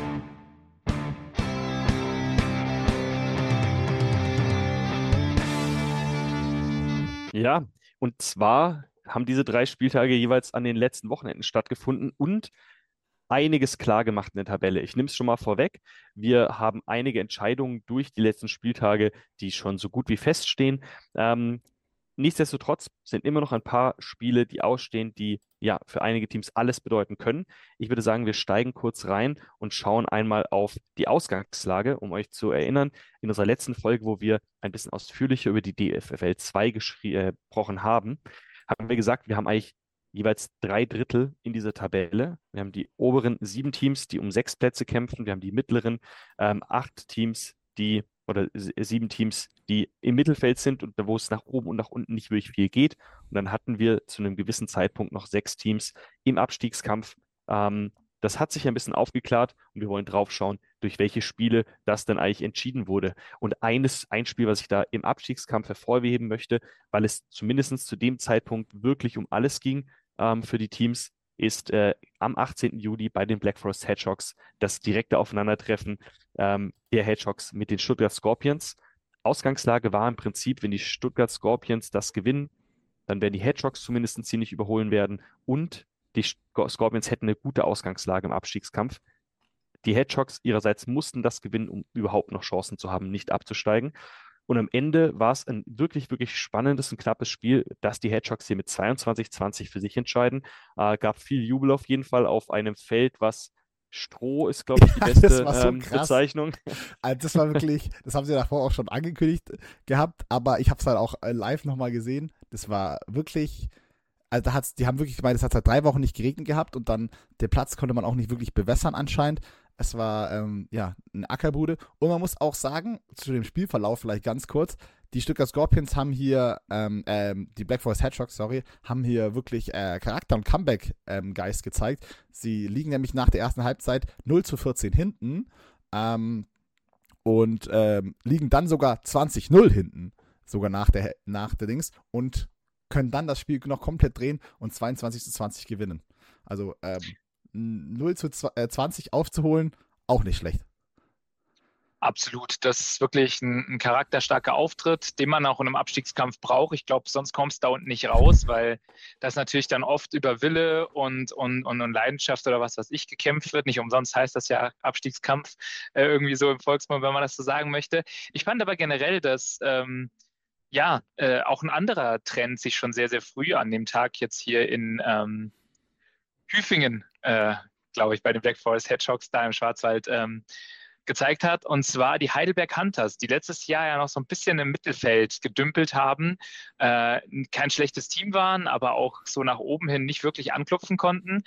Ja, und zwar haben diese drei Spieltage jeweils an den letzten Wochenenden stattgefunden und einiges klar gemacht in der Tabelle. Ich nehme es schon mal vorweg. Wir haben einige Entscheidungen durch die letzten Spieltage, die schon so gut wie feststehen. Ähm, Nichtsdestotrotz sind immer noch ein paar Spiele, die ausstehen, die ja für einige Teams alles bedeuten können. Ich würde sagen, wir steigen kurz rein und schauen einmal auf die Ausgangslage, um euch zu erinnern. In unserer letzten Folge, wo wir ein bisschen ausführlicher über die D F F L zwei äh, gesprochen haben, haben wir gesagt, wir haben eigentlich jeweils drei Drittel in dieser Tabelle. Wir haben die oberen sieben Teams, die um sechs Plätze kämpfen. Wir haben die mittleren ähm, acht Teams, die oder sieben Teams, die im Mittelfeld sind und wo es nach oben und nach unten nicht wirklich viel geht. Und dann hatten wir zu einem gewissen Zeitpunkt noch sechs Teams im Abstiegskampf. Ähm, das hat sich ein bisschen aufgeklärt und wir wollen drauf schauen, durch welche Spiele das dann eigentlich entschieden wurde. Und eines, ein Spiel, was ich da im Abstiegskampf hervorheben möchte, weil es zumindest zu dem Zeitpunkt wirklich um alles ging ähm, für die Teams, ist äh, am achtzehnten Juli bei den Black Forest Hedgehogs das direkte Aufeinandertreffen ähm, der Hedgehogs mit den Stuttgart Scorpions. Ausgangslage war im Prinzip, wenn die Stuttgart Scorpions das gewinnen, dann werden die Hedgehogs zumindest ein ziemlich überholen werden und die Scorpions hätten eine gute Ausgangslage im Abstiegskampf. Die Hedgehogs ihrerseits mussten das gewinnen, um überhaupt noch Chancen zu haben, nicht abzusteigen. Und am Ende war es ein wirklich, wirklich spannendes und knappes Spiel, das die Hedgehogs hier mit zweiundzwanzig zwanzig für sich entscheiden. Äh, gab viel Jubel auf jeden Fall auf einem Feld, was Stroh ist, glaube ich, die Das beste war so ähm, krass. Bezeichnung. Also das war wirklich, das haben sie davor auch schon angekündigt gehabt, aber ich habe es halt auch äh, live nochmal gesehen. Das war wirklich, also da hat's, die haben wirklich gemeint, es hat seit drei Wochen nicht geregnet gehabt und dann den Platz konnte man auch nicht wirklich bewässern anscheinend. Es war, ähm, ja, eine Ackerbude. Und man muss auch sagen, zu dem Spielverlauf vielleicht ganz kurz, die Stuttgart Scorpions haben hier, ähm, ähm, die Black Forest Hedgehogs, sorry, haben hier wirklich äh, Charakter- und Comeback-Geist gezeigt. Sie liegen nämlich nach der ersten Halbzeit null zu vierzehn hinten ähm, und ähm, liegen dann sogar zwanzig null hinten, sogar nach der, nach der Dings und können dann das Spiel noch komplett drehen und zweiundzwanzig zu zwanzig gewinnen. Also ähm, null zu zwanzig aufzuholen, auch nicht schlecht. Absolut. Das ist wirklich ein, ein charakterstarker Auftritt, den man auch in einem Abstiegskampf braucht. Ich glaube, sonst kommst du da unten nicht raus, weil das natürlich dann oft über Wille und, und, und, und Leidenschaft oder was weiß ich gekämpft wird. Nicht umsonst heißt das ja Abstiegskampf, äh, irgendwie so im Volksmund, wenn man das so sagen möchte. Ich fand aber generell, dass ähm, ja äh, auch ein anderer Trend sich schon sehr, sehr früh an dem Tag jetzt hier in ähm, Hüfingen, äh, glaube ich, bei den Black Forest Hedgehogs da im Schwarzwald ähm, gezeigt hat, und zwar die Heidelberg Hunters, die letztes Jahr ja noch so ein bisschen im Mittelfeld gedümpelt haben, äh, kein schlechtes Team waren, aber auch so nach oben hin nicht wirklich anklopfen konnten.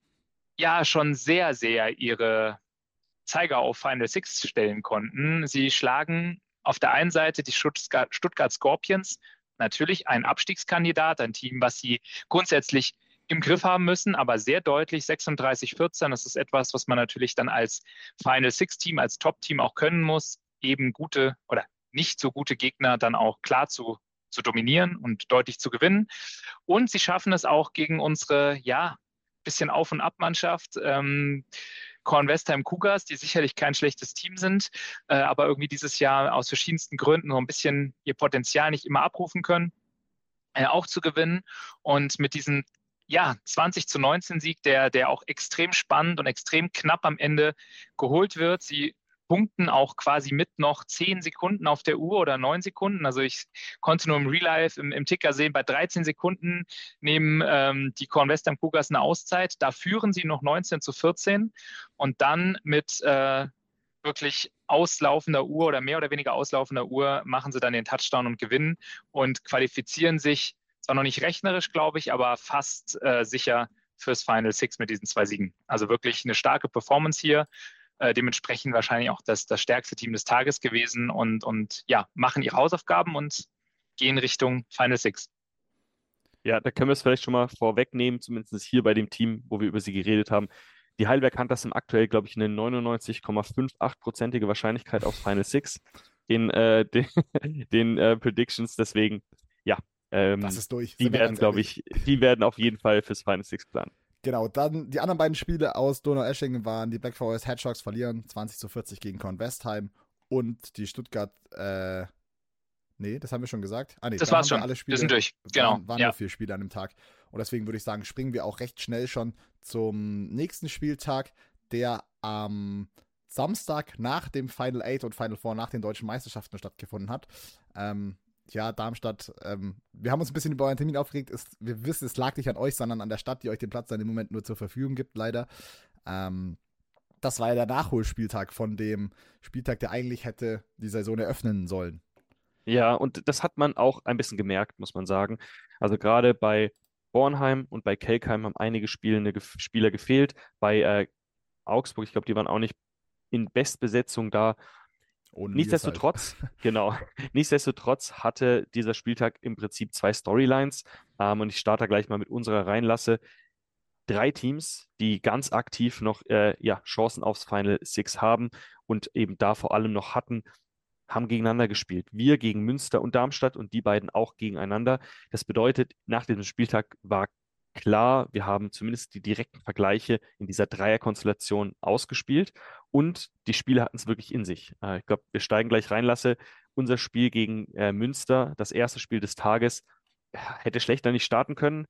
Ja, schon sehr, sehr ihre Zeiger auf Final Six stellen konnten. Sie schlagen auf der einen Seite die Stuttgart, Stuttgart Scorpions, natürlich ein Abstiegskandidat, ein Team, was sie grundsätzlich im Griff haben müssen, aber sehr deutlich sechsunddreißig vierzehn. Das ist etwas, was man natürlich dann als Final Six Team, als Top-Team auch können muss, eben gute oder nicht so gute Gegner dann auch klar zu, zu dominieren und deutlich zu gewinnen. Und sie schaffen es auch gegen unsere, ja, bisschen Auf- und Ab-Mannschaft, ähm, Kornwestheim Cougars, die sicherlich kein schlechtes Team sind, äh, aber irgendwie dieses Jahr aus verschiedensten Gründen so ein bisschen ihr Potenzial nicht immer abrufen können, äh, auch zu gewinnen. Und mit diesem ja, zwanzig zu neunzehn Sieg, der, der auch extrem spannend und extrem knapp am Ende geholt wird. Sie punkten auch quasi mit noch zehn Sekunden auf der Uhr oder neun Sekunden. Also ich konnte nur im Real Life, im, im Ticker sehen, bei dreizehn Sekunden nehmen ähm, die Kornwestheim Cougars eine Auszeit. Da führen sie noch neunzehn zu vierzehn und dann mit äh, wirklich auslaufender Uhr oder mehr oder weniger auslaufender Uhr machen sie dann den Touchdown und gewinnen und qualifizieren sich, zwar noch nicht rechnerisch, glaube ich, aber fast äh, sicher fürs Final Six mit diesen zwei Siegen. Also wirklich eine starke Performance hier. Äh, dementsprechend wahrscheinlich auch das, das stärkste Team des Tages gewesen und, und ja, machen ihre Hausaufgaben und gehen Richtung Final Six. Ja, da können wir es vielleicht schon mal vorwegnehmen, zumindest hier bei dem Team, wo wir über sie geredet haben. Die Heidelberg Hunters haben aktuell, glaube ich, eine neunundneunzig Komma achtundfünfzig-prozentige Wahrscheinlichkeit aufs Final Six in äh, den, den äh, Predictions. Deswegen, ja, ähm, Das ist durch. die Sind wir werden, ganz glaube ehrlich. ich, die werden auf jeden Fall fürs Final Six planen. Genau, dann die anderen beiden Spiele aus Donaueschingen waren die Black Forest Hedgehogs verlieren zwanzig zu vierzig gegen Kornwestheim und die Stuttgart, äh, nee, das haben wir schon gesagt. Ah, nee, Das dann war's haben wir schon. alle Wir Spiele, sind durch. Genau. waren, waren Ja. nur vier Spiele an dem Tag. Und deswegen würde ich sagen, springen wir auch recht schnell schon zum nächsten Spieltag, der am Samstag nach dem Final Eight und Final Four, nach den deutschen Meisterschaften stattgefunden hat. Ähm, ja, Darmstadt, ähm, wir haben uns ein bisschen über euren Termin aufgeregt. Es, wir wissen, es lag nicht an euch, sondern an der Stadt, die euch den Platz dann im Moment nur zur Verfügung gibt, leider. Ähm, das war ja der Nachholspieltag von dem Spieltag, der eigentlich hätte die Saison eröffnen sollen. Ja, und das hat man auch ein bisschen gemerkt, muss man sagen. Also gerade bei Bornheim und bei Kelkheim haben einige Spielende, Spieler gefehlt. Bei äh, Augsburg, ich glaube, die waren auch nicht in Bestbesetzung da. Ohne Nichtsdestotrotz, halt. genau, nichtsdestotrotz hatte dieser Spieltag im Prinzip zwei Storylines. Ähm, und ich starte gleich mal mit unserer Reihenlasse. Drei Teams, die ganz aktiv noch äh, ja, Chancen aufs Final Six haben und eben da vor allem noch hatten, haben gegeneinander gespielt. Wir gegen Münster und Darmstadt und die beiden auch gegeneinander. Das bedeutet, nach diesem Spieltag war klar, wir haben zumindest die direkten Vergleiche in dieser Dreierkonstellation ausgespielt und die Spieler hatten es wirklich in sich. Äh, ich glaube, wir steigen gleich rein, Lasse. Unser Spiel gegen äh, Münster, das erste Spiel des Tages, hätte schlechter nicht starten können.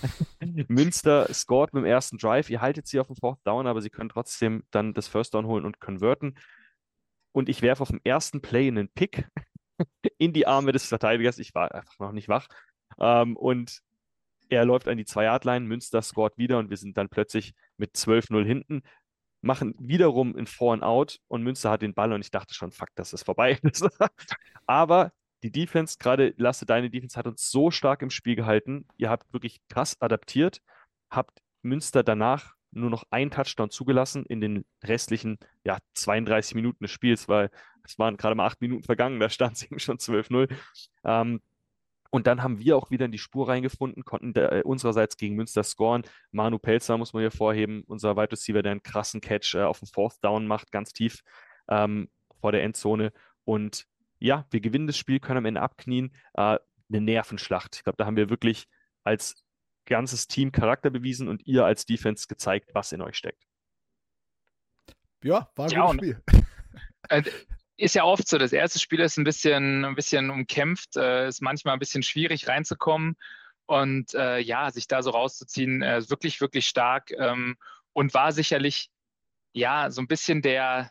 Münster scored mit dem ersten Drive. Ihr haltet sie auf dem Fourth Down, aber sie können trotzdem dann das First Down holen und converten. Und ich werfe auf dem ersten Play einen Pick in die Arme des Verteidigers. Ich war einfach noch nicht wach. Ähm, und er läuft an die Zwei-Yard-Line. Münster scored wieder und wir sind dann plötzlich mit zwölf null hinten. machen wiederum ein Four and Out und Münster hat den Ball und ich dachte schon, fuck, das ist vorbei. Aber die Defense, gerade Lasse, deine Defense hat uns so stark im Spiel gehalten. Ihr habt wirklich krass adaptiert, habt Münster danach nur noch einen Touchdown zugelassen in den restlichen ja, zweiunddreißig Minuten des Spiels, weil es waren gerade mal acht Minuten vergangen, da stand es eben schon zwölf null. Ähm, und dann haben wir auch wieder in die Spur reingefunden, konnten der, äh, unsererseits gegen Münster scoren. Manu Pelzer muss man hier vorheben, unser Wide Receiver, der einen krassen Catch äh, auf dem Fourth Down macht, ganz tief ähm, vor der Endzone. Und ja, wir gewinnen das Spiel, können am Ende abknien. Äh, eine Nervenschlacht. Ich glaube, da haben wir wirklich als ganzes Team Charakter bewiesen und ihr als Defense gezeigt, was in euch steckt. Ja, war ein Ja, gutes Spiel. Äh, ist ja oft so, das erste Spiel ist ein bisschen, ein bisschen umkämpft, äh, ist manchmal ein bisschen schwierig reinzukommen und äh, ja, sich da so rauszuziehen, äh, ist wirklich, wirklich stark ähm, und war sicherlich ja so ein bisschen der,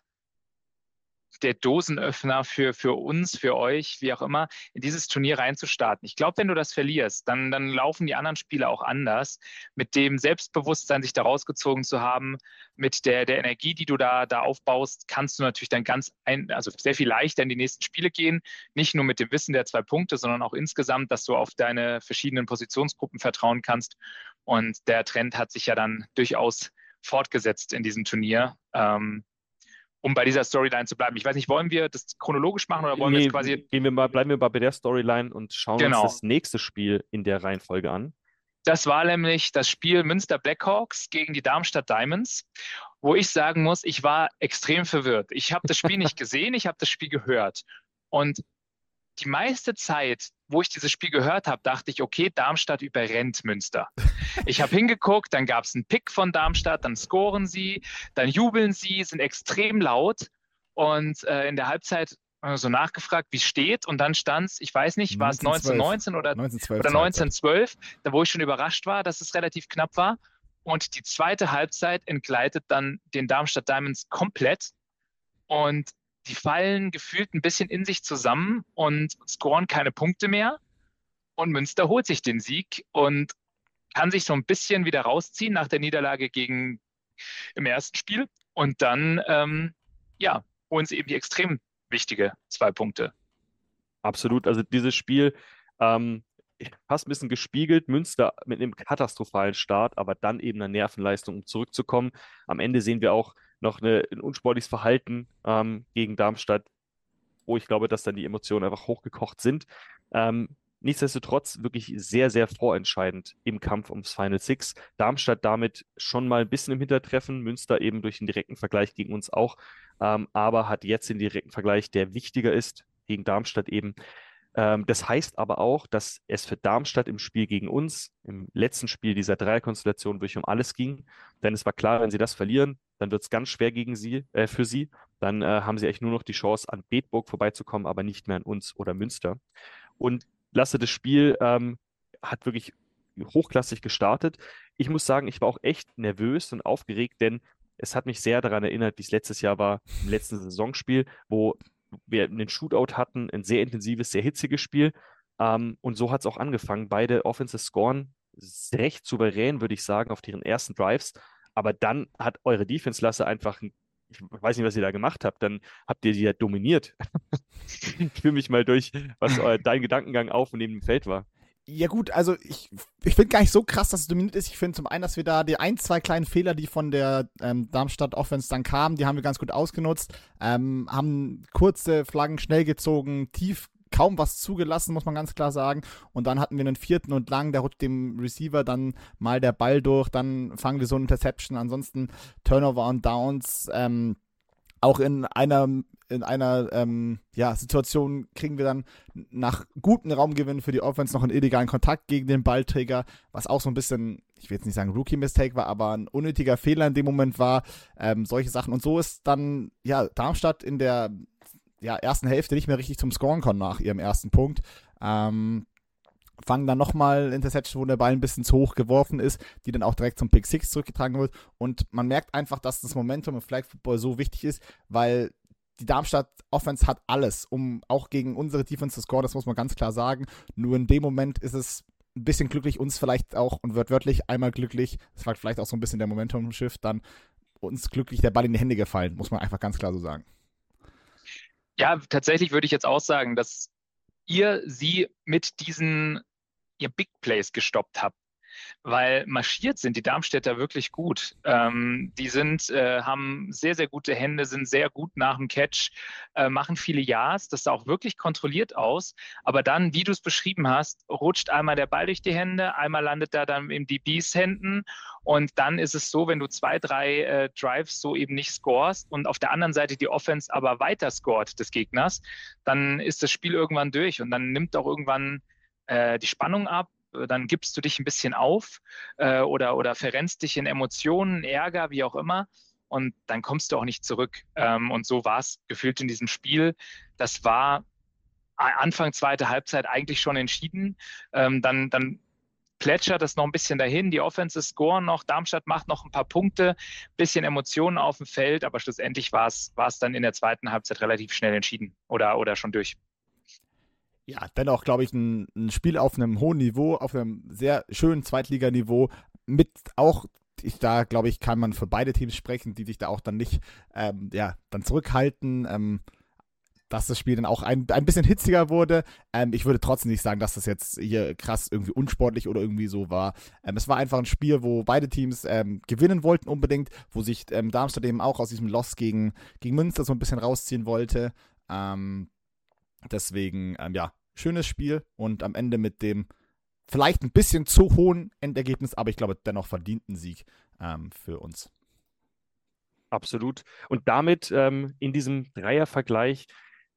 der Dosenöffner für, für uns, für euch, wie auch immer, in dieses Turnier reinzustarten. Ich glaube, wenn du das verlierst, dann, dann laufen die anderen Spiele auch anders. Mit dem Selbstbewusstsein, sich da rausgezogen zu haben, mit der, der Energie, die du da, da aufbaust, kannst du natürlich dann ganz, ein, also sehr viel leichter in die nächsten Spiele gehen. Nicht nur mit dem Wissen der zwei Punkte, sondern auch insgesamt, dass du auf deine verschiedenen Positionsgruppen vertrauen kannst. Und der Trend hat sich ja dann durchaus fortgesetzt in diesem Turnier. Ähm, um bei dieser Storyline zu bleiben. Ich weiß nicht, wollen wir das chronologisch machen oder wollen wir Nee, jetzt quasi... gehen wir mal, bleiben wir mal bei der Storyline und schauen Genau. uns das nächste Spiel in der Reihenfolge an. Das war nämlich das Spiel Münster Blackhawks gegen die Darmstadt Diamonds, wo ich sagen muss, ich war extrem verwirrt. Ich habe das Spiel nicht gesehen, ich habe das Spiel gehört. Und die meiste Zeit, wo ich dieses Spiel gehört habe, dachte ich, okay, Darmstadt überrennt Münster. Ich habe hingeguckt, dann gab es einen Pick von Darmstadt, dann scoren sie, dann jubeln sie, sind extrem laut und äh, in der Halbzeit äh, so nachgefragt, wie es steht und dann stand es, ich weiß nicht, war es neunzehnhundertneunzehn oder, neunzehnhundertzwölf oder neunzehnhundertzwölf, da wo ich schon überrascht war, dass es relativ knapp war. Und die zweite Halbzeit entgleitet dann den Darmstadt Diamonds komplett und die fallen gefühlt ein bisschen in sich zusammen und scoren keine Punkte mehr. Und Münster holt sich den Sieg und kann sich so ein bisschen wieder rausziehen nach der Niederlage gegen im ersten Spiel. Und dann, ähm, ja, holen sie eben die extrem wichtige zwei Punkte. Absolut. Also dieses Spiel ähm, fast ein bisschen gespiegelt. Münster mit einem katastrophalen Start, aber dann eben eine Nervenleistung, um zurückzukommen. Am Ende sehen wir auch noch eine, ein unsportliches Verhalten ähm, gegen Darmstadt, wo ich glaube, dass dann die Emotionen einfach hochgekocht sind. Ähm, nichtsdestotrotz wirklich sehr, sehr vorentscheidend im Kampf ums Final Six. Darmstadt damit schon mal ein bisschen im Hintertreffen, Münster eben durch den direkten Vergleich gegen uns auch, ähm, aber hat jetzt den direkten Vergleich, der wichtiger ist, gegen Darmstadt eben. Ähm, das heißt aber auch, dass es für Darmstadt im Spiel gegen uns, im letzten Spiel dieser Dreierkonstellation, wirklich um alles ging. Denn es war klar, wenn sie das verlieren, dann wird es ganz schwer gegen sie, äh, für sie. Dann äh, haben sie echt nur noch die Chance, an Bedburg vorbeizukommen, aber nicht mehr an uns oder Münster. Und Lasse, das Spiel ähm, hat wirklich hochklassig gestartet. Ich muss sagen, ich war auch echt nervös und aufgeregt, denn es hat mich sehr daran erinnert, wie es letztes Jahr war, im letzten Saisonspiel, wo wir einen Shootout hatten, ein sehr intensives, sehr hitziges Spiel. Ähm, und so hat es auch angefangen. Beide Offenses scoren recht souverän, würde ich sagen, auf ihren ersten Drives. Aber dann hat eure Defense-Lasse einfach, ich weiß nicht, was ihr da gemacht habt, dann habt ihr die ja dominiert. Ich fühle mich mal durch, was euer, dein Gedankengang auf und neben dem Feld war. Ja gut, also ich, ich finde gar nicht so krass, dass es dominiert ist. Ich finde zum einen, dass wir da die ein, zwei kleinen Fehler, die von der ähm, Darmstadt-Offense dann kamen, die haben wir ganz gut ausgenutzt, ähm, haben kurze Flaggen schnell gezogen, tief kaum was zugelassen, muss man ganz klar sagen. Und dann hatten wir einen vierten und lang, da rutscht dem Receiver dann mal der Ball durch, dann fangen wir so eine Interception. Ansonsten Turnover und Downs, ähm, auch in einer, in einer ähm, ja, Situation kriegen wir dann nach guten Raumgewinn für die Offense noch einen illegalen Kontakt gegen den Ballträger, was auch so ein bisschen, ich will jetzt nicht sagen Rookie-Mistake war, aber ein unnötiger Fehler in dem Moment war. Ähm, solche Sachen. Und so ist dann ja Darmstadt in der ja, ersten Hälfte nicht mehr richtig zum Scoren kommen nach ihrem ersten Punkt. Ähm, fangen dann nochmal Interception, wo der Ball ein bisschen zu hoch geworfen ist, die dann auch direkt zum Pick Six zurückgetragen wird. Und man merkt einfach, dass das Momentum im Flag Football so wichtig ist, weil die Darmstadt Offense hat alles, um auch gegen unsere Defense zu scoren, das muss man ganz klar sagen. Nur in dem Moment ist es ein bisschen glücklich, uns vielleicht auch, und wird wörtlich einmal glücklich, das war vielleicht auch so ein bisschen der Momentum-Shift dann, uns glücklich der Ball in die Hände gefallen, muss man einfach ganz klar so sagen. Ja, tatsächlich würde ich jetzt auch sagen, dass ihr sie mit diesen ihr Big Plays gestoppt habt. Weil marschiert sind die Darmstädter wirklich gut. Ähm, die sind, äh, haben sehr, sehr gute Hände, sind sehr gut nach dem Catch, äh, machen viele Yards. Das sah auch wirklich kontrolliert aus. Aber dann, wie du es beschrieben hast, rutscht einmal der Ball durch die Hände, einmal landet er dann im D Bs Händen. Und dann ist es so, wenn du zwei, drei äh, Drives so eben nicht scorest und auf der anderen Seite die Offense aber weiter scoret des Gegners, dann ist das Spiel irgendwann durch und dann nimmt auch irgendwann äh, die Spannung ab. Dann gibst du dich ein bisschen auf äh, oder, oder verrennst dich in Emotionen, Ärger, wie auch immer. Und dann kommst du auch nicht zurück. Ähm, und so war es gefühlt in diesem Spiel. Das war Anfang zweite Halbzeit eigentlich schon entschieden. Ähm, dann, dann plätschert es noch ein bisschen dahin. Die Offenses scoren noch. Darmstadt macht noch ein paar Punkte. Bisschen Emotionen auf dem Feld. Aber schlussendlich war es, war es dann in der zweiten Halbzeit relativ schnell entschieden oder, oder schon durch. Ja, dennoch glaube ich, ein, ein Spiel auf einem hohen Niveau, auf einem sehr schönen Zweitliganiveau, mit auch, ich, da glaube ich, kann man für beide Teams sprechen, die sich da auch dann nicht, ähm, ja, dann zurückhalten, ähm, dass das Spiel dann auch ein, ein bisschen hitziger wurde. Ähm, ich würde trotzdem nicht sagen, dass das jetzt hier krass irgendwie unsportlich oder irgendwie so war. Ähm, es war einfach ein Spiel, wo beide Teams ähm, gewinnen wollten unbedingt, wo sich ähm, Darmstadt eben auch aus diesem Loss gegen, gegen Münster so ein bisschen rausziehen wollte. Ähm, Deswegen, ähm, ja, schönes Spiel und am Ende mit dem vielleicht ein bisschen zu hohen Endergebnis, aber ich glaube dennoch verdienten Sieg ähm, für uns. Absolut. Und damit ähm, in diesem Dreiervergleich,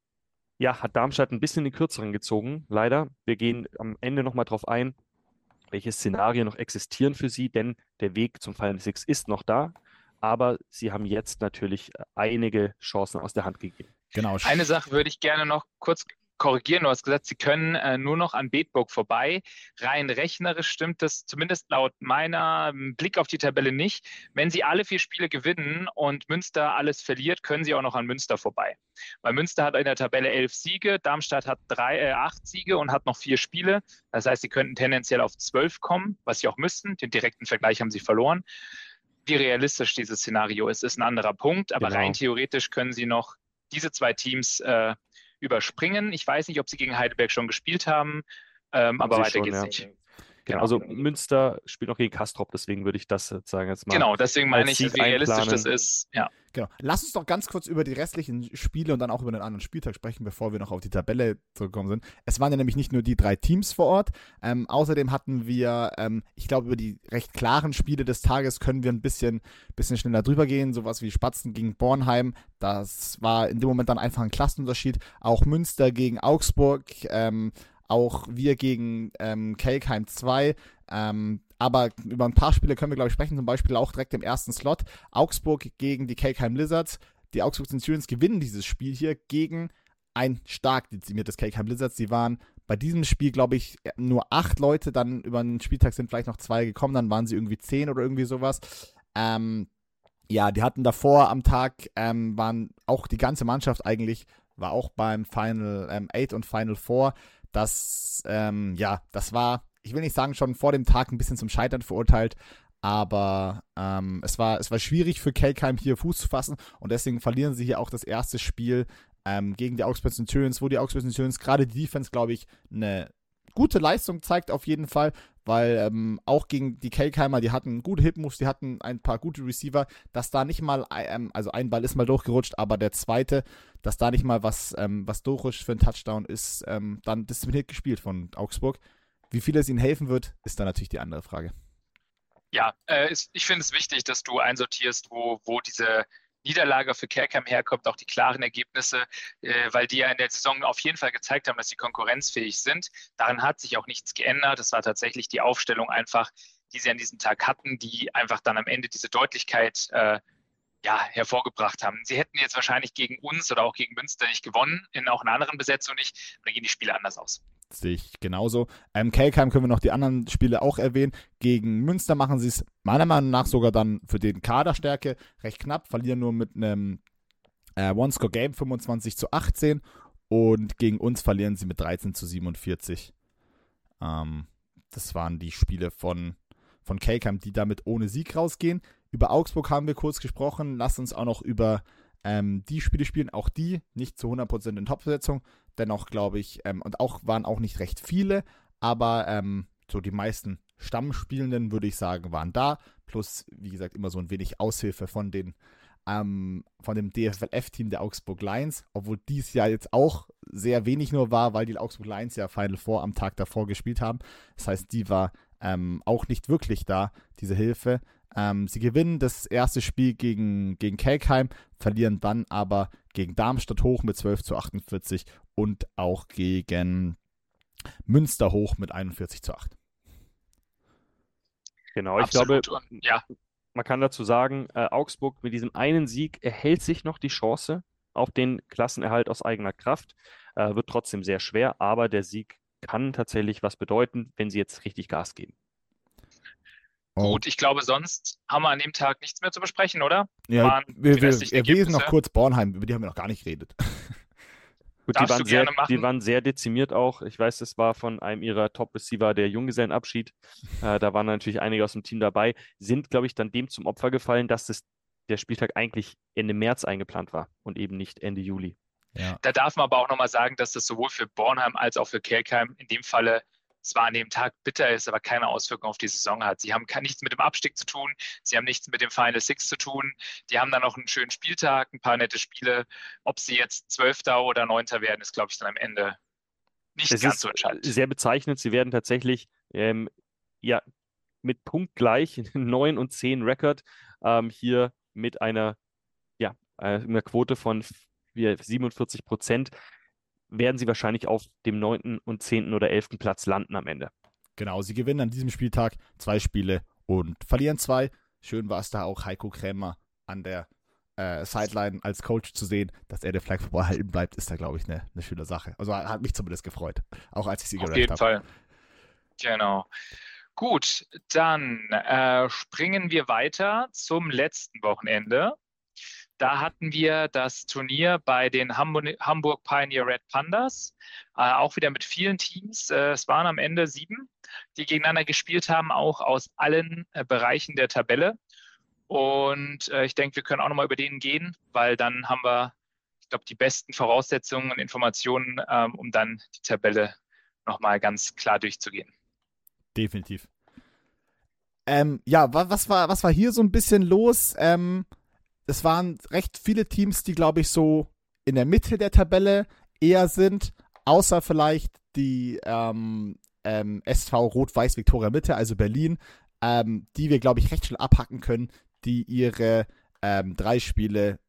ja, hat Darmstadt ein bisschen den Kürzeren gezogen, leider. Wir gehen am Ende nochmal drauf ein, welche Szenarien noch existieren für sie, denn der Weg zum Final Six ist noch da, aber sie haben jetzt natürlich einige Chancen aus der Hand gegeben. Genau. Eine Sache würde ich gerne noch kurz korrigieren. Du hast gesagt, sie können äh, nur noch an Bedburg vorbei. Rein rechnerisch stimmt das zumindest laut meiner Blick auf die Tabelle nicht. Wenn sie alle vier Spiele gewinnen und Münster alles verliert, können sie auch noch an Münster vorbei. Weil Münster hat in der Tabelle elf Siege, Darmstadt hat drei, äh, acht Siege und hat noch vier Spiele. Das heißt, sie könnten tendenziell auf zwölf kommen, was sie auch müssten. Den direkten Vergleich haben sie verloren. Wie realistisch dieses Szenario ist, ist ein anderer Punkt. Aber Genau. rein theoretisch können sie noch diese zwei Teams äh, überspringen. Ich weiß nicht, ob sie gegen Heidelberg schon gespielt haben, ähm, aber weiter schon, geht's ja. nicht. Genau. Also Münster spielt noch gegen Castrop, deswegen würde ich das sagen jetzt mal. Genau, deswegen meine ich, Sieg wie realistisch einplanen. das ist. Ja. Genau. Lass uns doch ganz kurz über die restlichen Spiele und dann auch über den anderen Spieltag sprechen, bevor wir noch auf die Tabelle zurückgekommen sind. Es waren ja nämlich nicht nur die drei Teams vor Ort. Ähm, außerdem hatten wir, ähm, ich glaube, über die recht klaren Spiele des Tages können wir ein bisschen, bisschen schneller drüber gehen. Sowas wie Spatzen gegen Bornheim. Das war in dem Moment dann einfach ein Klassenunterschied. Auch Münster gegen Augsburg. Ähm, auch wir gegen ähm, Kelkheim zwei. Ähm, aber über ein paar Spiele können wir, glaube ich, sprechen. Zum Beispiel auch direkt im ersten Slot. Augsburg gegen die Kelkheim Lizards. Die Augsburg Centurions gewinnen dieses Spiel hier gegen ein stark dezimiertes Kelkheim Lizards. Die waren bei diesem Spiel, glaube ich, nur acht Leute. Dann über den Spieltag sind vielleicht noch zwei gekommen. Dann waren sie irgendwie zehn oder irgendwie sowas. Ähm, ja, die hatten davor am Tag, ähm, waren auch die ganze Mannschaft eigentlich, war auch beim Final ähm, acht und Final vier. Das, ähm, ja, das war, ich will nicht sagen, schon vor dem Tag ein bisschen zum Scheitern verurteilt, aber ähm, es war, es war schwierig für Kelkheim hier Fuß zu fassen und deswegen verlieren sie hier auch das erste Spiel ähm, gegen die Augsburg Centurions, wo die Augsburg Centurions gerade die Defense, glaube ich, eine gute Leistung zeigt auf jeden Fall, weil ähm, auch gegen die Kelkheimer, die hatten gute Hit-Moves, die hatten ein paar gute Receiver, dass da nicht mal, ähm, also ein Ball ist mal durchgerutscht, aber der zweite, dass da nicht mal was, ähm, was durchrutscht für einen Touchdown ist, ähm, dann diszipliniert gespielt von Augsburg. Wie viel es ihnen helfen wird, ist dann natürlich die andere Frage. Ja, äh, ist, ich finde es wichtig, dass du einsortierst, wo, wo diese Niederlage für Kelkheim herkommt, auch die klaren Ergebnisse, äh, weil die ja in der Saison auf jeden Fall gezeigt haben, dass sie konkurrenzfähig sind. Daran hat sich auch nichts geändert. Es war tatsächlich die Aufstellung einfach, die sie an diesem Tag hatten, die einfach dann am Ende diese Deutlichkeit äh, ja, hervorgebracht haben. Sie hätten jetzt wahrscheinlich gegen uns oder auch gegen Münster nicht gewonnen, in auch einer anderen Besetzung nicht, dann gehen die Spiele anders aus. Sehe ich genauso. Ähm, Kelkheim können wir noch die anderen Spiele auch erwähnen. Gegen Münster machen sie es meiner Meinung nach sogar dann für den Kaderstärke recht knapp, verlieren nur mit einem äh, One-Score-Game fünfundzwanzig zu achtzehn und gegen uns verlieren sie mit dreizehn zu siebenundvierzig. Ähm, das waren die Spiele von, von Kelkheim, die damit ohne Sieg rausgehen. über Augsburg haben wir kurz gesprochen. Lasst uns auch noch über ähm, die Spiele spielen. Auch die nicht zu hundert Prozent in Topbesetzung. Dennoch glaube ich, ähm, und auch waren auch nicht recht viele, aber ähm, so die meisten Stammspielenden, würde ich sagen, waren da. Plus, wie gesagt, immer so ein wenig Aushilfe von den ähm, von dem D F L F-Team der Augsburg Lions, obwohl dies ja jetzt auch sehr wenig nur war, weil die Augsburg Lions ja Final Four am Tag davor gespielt haben. Das heißt, die war ähm, auch nicht wirklich da, diese Hilfe. Ähm, sie gewinnen das erste Spiel gegen, gegen Kelkheim, verlieren dann aber gegen Darmstadt hoch mit zwölf zu achtundvierzig und auch gegen Münster hoch mit einundvierzig zu acht. Genau, ich Absolut. glaube, Und, ja, man kann dazu sagen, äh, Augsburg mit diesem einen Sieg erhält sich noch die Chance auf den Klassenerhalt aus eigener Kraft. Äh, wird trotzdem sehr schwer, aber der Sieg kann tatsächlich was bedeuten, wenn sie jetzt richtig Gas geben. Oh. gut. Ich glaube, sonst haben wir an dem Tag nichts mehr zu besprechen, oder? Ja, Waren wir, die wir restlichen erwähnen noch Ergebnisse? kurz Bornheim, über die haben wir noch gar nicht geredet. Gut, die Darfst waren du sehr, gerne machen. die waren sehr dezimiert auch. Ich weiß, es war von einem ihrer Top-Receiver der Junggesellenabschied. Äh, da waren natürlich einige aus dem Team dabei. Sind, glaube ich, dann dem zum Opfer gefallen, dass das, der Spieltag eigentlich Ende März eingeplant war und eben nicht Ende Juli. Ja. Da darf man aber auch nochmal sagen, dass das sowohl für Bornheim als auch für Kelkheim in dem Falle zwar an dem Tag bitter ist, aber keine Auswirkungen auf die Saison hat. Sie haben ke- nichts mit dem Abstieg zu tun, sie haben nichts mit dem Final Six zu tun. Die haben dann noch einen schönen Spieltag, ein paar nette Spiele. Ob sie jetzt Zwölfter oder Neunter werden, ist, glaube ich, dann am Ende nicht Es ganz ist so entscheidend. sehr bezeichnend. Sie werden tatsächlich ähm, ja, mit punktgleich neun und zehn Rekord ähm, hier mit einer, ja, äh, einer Quote von f- siebenundvierzig Prozent werden sie wahrscheinlich auf dem neunten und zehnten oder elften Platz landen am Ende. Genau, sie gewinnen an diesem Spieltag zwei Spiele und verlieren zwei. Schön war es da auch Heiko Krämer an der äh, Sideline als Coach zu sehen, dass er der Flag Football halten bleibt, ist da, glaube ich, eine ne schöne Sache. Also hat mich zumindest gefreut, auch als ich sie Auf gerappt jeden habe. Fall. Genau. Gut, dann äh, springen wir weiter zum letzten Wochenende. Da hatten wir das Turnier bei den Hamburg, Hamburg Pioneer Red Pandas, äh, auch wieder mit vielen Teams. Äh, es waren am Ende sieben, die gegeneinander gespielt haben, auch aus allen äh, Bereichen der Tabelle. Und äh, ich denke, wir können auch nochmal über den gehen, weil dann haben wir, ich glaube, die besten Voraussetzungen und Informationen, ähm, um dann die Tabelle nochmal ganz klar durchzugehen. Definitiv. Ähm, ja, wa was war, was war hier so ein bisschen los? Ähm, es waren recht viele Teams, die, glaube ich, so in der Mitte der Tabelle eher sind, außer vielleicht die ähm, ähm, S V Rot-Weiß Viktoria Mitte, also Berlin, ähm, die wir, glaube ich, recht schnell abhacken können, die ihre ähm, drei Spiele,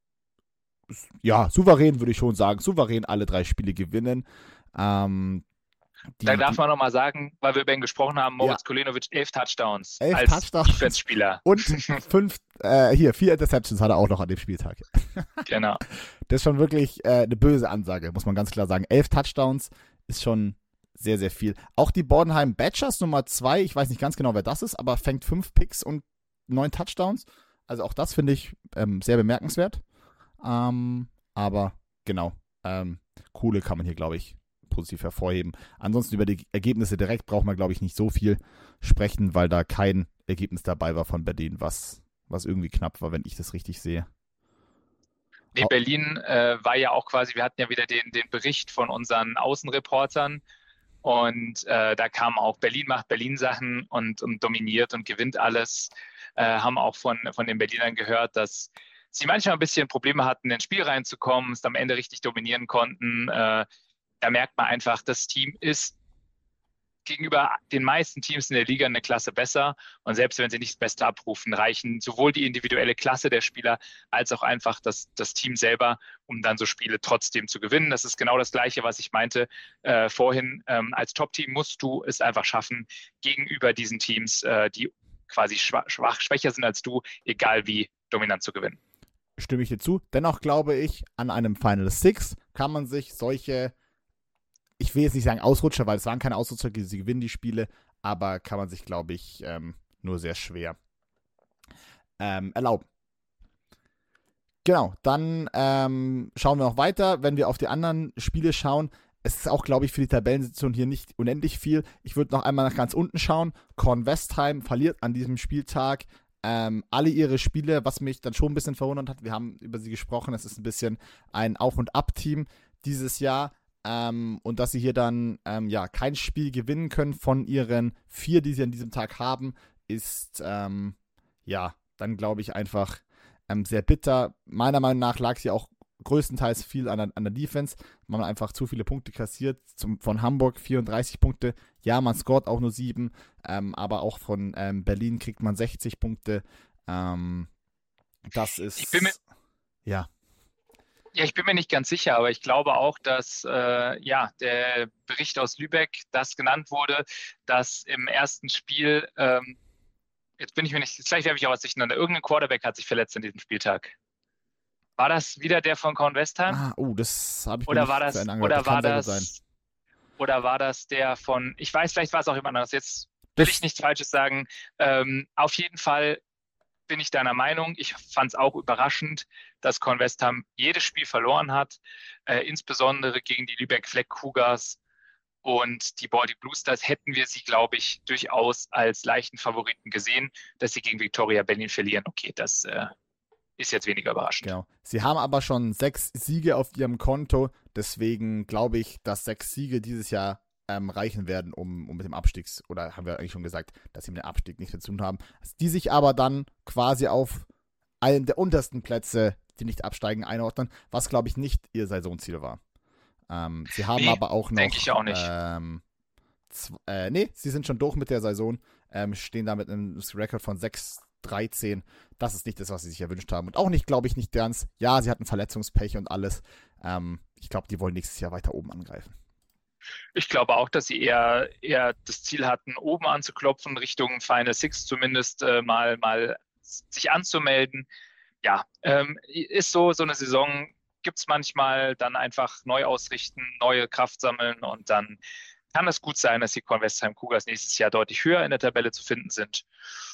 ja, souverän würde ich schon sagen, souverän alle drei Spiele gewinnen. Ähm, die, Da darf die, man nochmal sagen, weil wir über ihn gesprochen haben, Moritz Ja. Kolenovic, elf Touchdowns Elf als Touchdowns. Defense-Spieler. und fünf, äh, hier, vier Interceptions hat er auch noch an dem Spieltag. Genau. Das ist schon wirklich äh, eine böse Ansage, muss man ganz klar sagen. Elf Touchdowns ist schon sehr, sehr viel. Auch die Bordenheim Badgers Nummer zwei, ich weiß nicht ganz genau, wer das ist, aber fängt fünf Picks und neun Touchdowns. Also auch das finde ich ähm, sehr bemerkenswert. Ähm, aber genau, ähm, coole kann man hier, glaube ich, positiv hervorheben. Ansonsten über die Ergebnisse direkt braucht man, glaube ich, nicht so viel sprechen, weil da kein Ergebnis dabei war von Berlin, was, was irgendwie knapp war, wenn ich das richtig sehe. Nee, Au- Berlin äh, war ja auch quasi, wir hatten ja wieder den, den Bericht von unseren Außenreportern und äh, da kam auch, Berlin macht Berlin-Sachen und, und dominiert und gewinnt alles. Äh, haben auch von, von den Berlinern gehört, dass sie manchmal ein bisschen Probleme hatten, ins Spiel reinzukommen, es am Ende richtig dominieren konnten. Äh, da merkt man einfach, das Team ist gegenüber den meisten Teams in der Liga eine Klasse besser. Und selbst wenn sie nicht das Beste abrufen, reichen sowohl die individuelle Klasse der Spieler als auch einfach das, das Team selber, um dann so Spiele trotzdem zu gewinnen. Das ist genau das Gleiche, was ich meinte äh, vorhin. Ähm, als Top-Team musst du es einfach schaffen, gegenüber diesen Teams, äh, die quasi schwach, schwach, schwächer sind als du, egal wie dominant zu gewinnen. Stimme ich dir zu. Dennoch glaube ich, an einem Final Six kann man sich solche, ich will jetzt nicht sagen Ausrutscher, weil es waren keine Ausrutscher, sie gewinnen die Spiele, aber kann man sich, glaube ich, ähm, nur sehr schwer ähm, erlauben. Genau, dann ähm, schauen wir noch weiter, wenn wir auf die anderen Spiele schauen. Es ist auch, glaube ich, für die Tabellensituation hier nicht unendlich viel. Ich würde noch einmal nach ganz unten schauen. Kornwestheim verliert an diesem Spieltag ähm, alle ihre Spiele, was mich dann schon ein bisschen verwundert hat, wir haben über sie gesprochen, es ist ein bisschen ein Auf- und Ab-Team dieses Jahr. Ähm, und dass sie hier dann ähm, ja kein Spiel gewinnen können von ihren vier, die sie an diesem Tag haben, ist ähm, ja dann, glaube ich, einfach ähm, sehr bitter. Meiner Meinung nach lag sie auch größtenteils viel an der, an der Defense. Man hat einfach zu viele Punkte kassiert. Zum, von Hamburg vierunddreißig Punkte. Ja, man scoret auch nur sieben, ähm, aber auch von ähm, Berlin kriegt man sechzig Punkte. Ähm, das ist Ich bin mir, ja. Ja, ich bin mir nicht ganz sicher, aber ich glaube auch, dass äh, ja, der Bericht aus Lübeck, das genannt wurde, dass im ersten Spiel, ähm, jetzt bin ich mir nicht, vielleicht werfe ich auch was durcheinander, irgendein Quarterback hat sich verletzt an diesem Spieltag. War das wieder der von Corn Westheim? Ah, oh, das habe ich mir Oder nicht war zu das, Ende angehört. oder Das kann war sehr gut sein. das, oder war das der von, ich weiß, vielleicht war es auch jemand anderes, jetzt will Das- ich nichts Falsches sagen. Ähm, auf jeden Fall bin ich deiner Meinung. Ich fand es auch überraschend, dass Corn Westheim jedes Spiel verloren hat, äh, insbesondere gegen die Lübeck Fleck Cougars und die Baltic Blue Stars hätten wir sie, glaube ich, durchaus als leichten Favoriten gesehen. Dass sie gegen Victoria Berlin verlieren, okay, das äh, ist jetzt weniger überraschend. Genau. Sie haben aber schon sechs Siege auf ihrem Konto, deswegen glaube ich, dass sechs Siege dieses Jahr ähm, reichen werden, um, um mit dem Abstiegs, oder haben wir eigentlich schon gesagt, dass sie mit dem Abstieg nichts mehr zu tun haben, die sich aber dann quasi auf einen der untersten Plätze, die nicht absteigen, einordnen, was glaube ich nicht ihr Saisonziel war. Ähm, sie haben Nee, aber auch noch denke ich auch nicht. Ähm, zw- äh, nee, sie sind schon durch mit der Saison, ähm, stehen da mit einem Rekord von sechs dreizehn. Das ist nicht das, was sie sich erwünscht haben. Und auch nicht, glaube ich, nicht ganz. Ja, sie hatten Verletzungspech und alles. Ähm, ich glaube, die wollen nächstes Jahr weiter oben angreifen. Ich glaube auch, dass sie eher, eher das Ziel hatten, oben anzuklopfen, Richtung Final Six zumindest äh, mal, mal sich anzumelden. Ja, ähm, ist so, so eine Saison gibt es manchmal, dann einfach neu ausrichten, neue Kraft sammeln und dann kann es gut sein, dass die Corn Westheim Cougars nächstes Jahr deutlich höher in der Tabelle zu finden sind.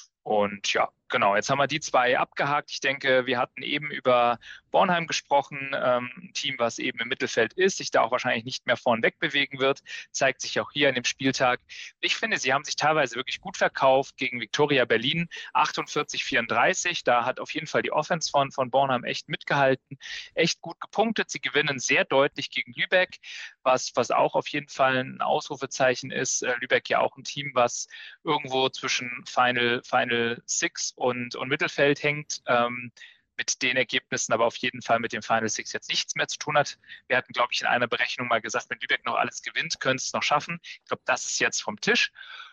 Und ja, genau, jetzt haben wir die zwei abgehakt. Ich denke, wir hatten eben über Bornheim gesprochen, ähm, ein Team, was eben im Mittelfeld ist, sich da auch wahrscheinlich nicht mehr vorn weg bewegen wird, zeigt sich auch hier an dem Spieltag. Ich finde, sie haben sich teilweise wirklich gut verkauft gegen Victoria Berlin, achtundvierzig vierunddreißig. Da hat auf jeden Fall die Offense von, von Bornheim echt mitgehalten, echt gut gepunktet. Sie gewinnen sehr deutlich gegen Lübeck, was, was auch auf jeden Fall ein Ausrufezeichen ist. Äh, Lübeck ja auch ein Team, was irgendwo zwischen Final, Final Six und, und Mittelfeld hängt, ähm, mit den Ergebnissen aber auf jeden Fall mit dem Final Six jetzt nichts mehr zu tun hat. Wir hatten, glaube ich, in einer Berechnung mal gesagt, wenn Lübeck noch alles gewinnt, könnte es noch schaffen. Ich glaube, das ist jetzt vom Tisch.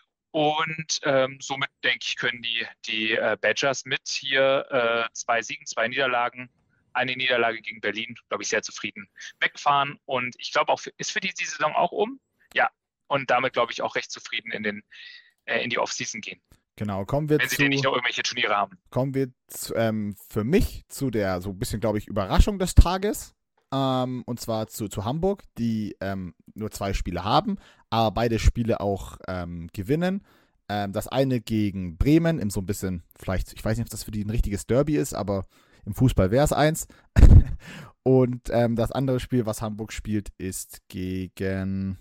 Und ähm, somit, denke ich, können die, die äh, Badgers mit hier äh, zwei Siegen, zwei Niederlagen, eine Niederlage gegen Berlin, glaube ich, sehr zufrieden wegfahren. Und ich glaube, auch für, ist für die, die Saison auch um. Ja, und damit, glaube ich, auch recht zufrieden in, den, äh, in die Offseason gehen. Genau, kommen wir Wenn sie zu, denn nicht noch irgendwelche Turniere haben. kommen wir zu, ähm, für mich zu der so ein bisschen, glaube ich, Überraschung des Tages. Ähm, und zwar zu, zu Hamburg, die ähm, nur zwei Spiele haben, aber beide Spiele auch ähm, gewinnen. Ähm, das eine gegen Bremen, im so ein bisschen, vielleicht, ich weiß nicht, ob das für die ein richtiges Derby ist, aber im Fußball wäre es eins. Und ähm, das andere Spiel, was Hamburg spielt, ist gegen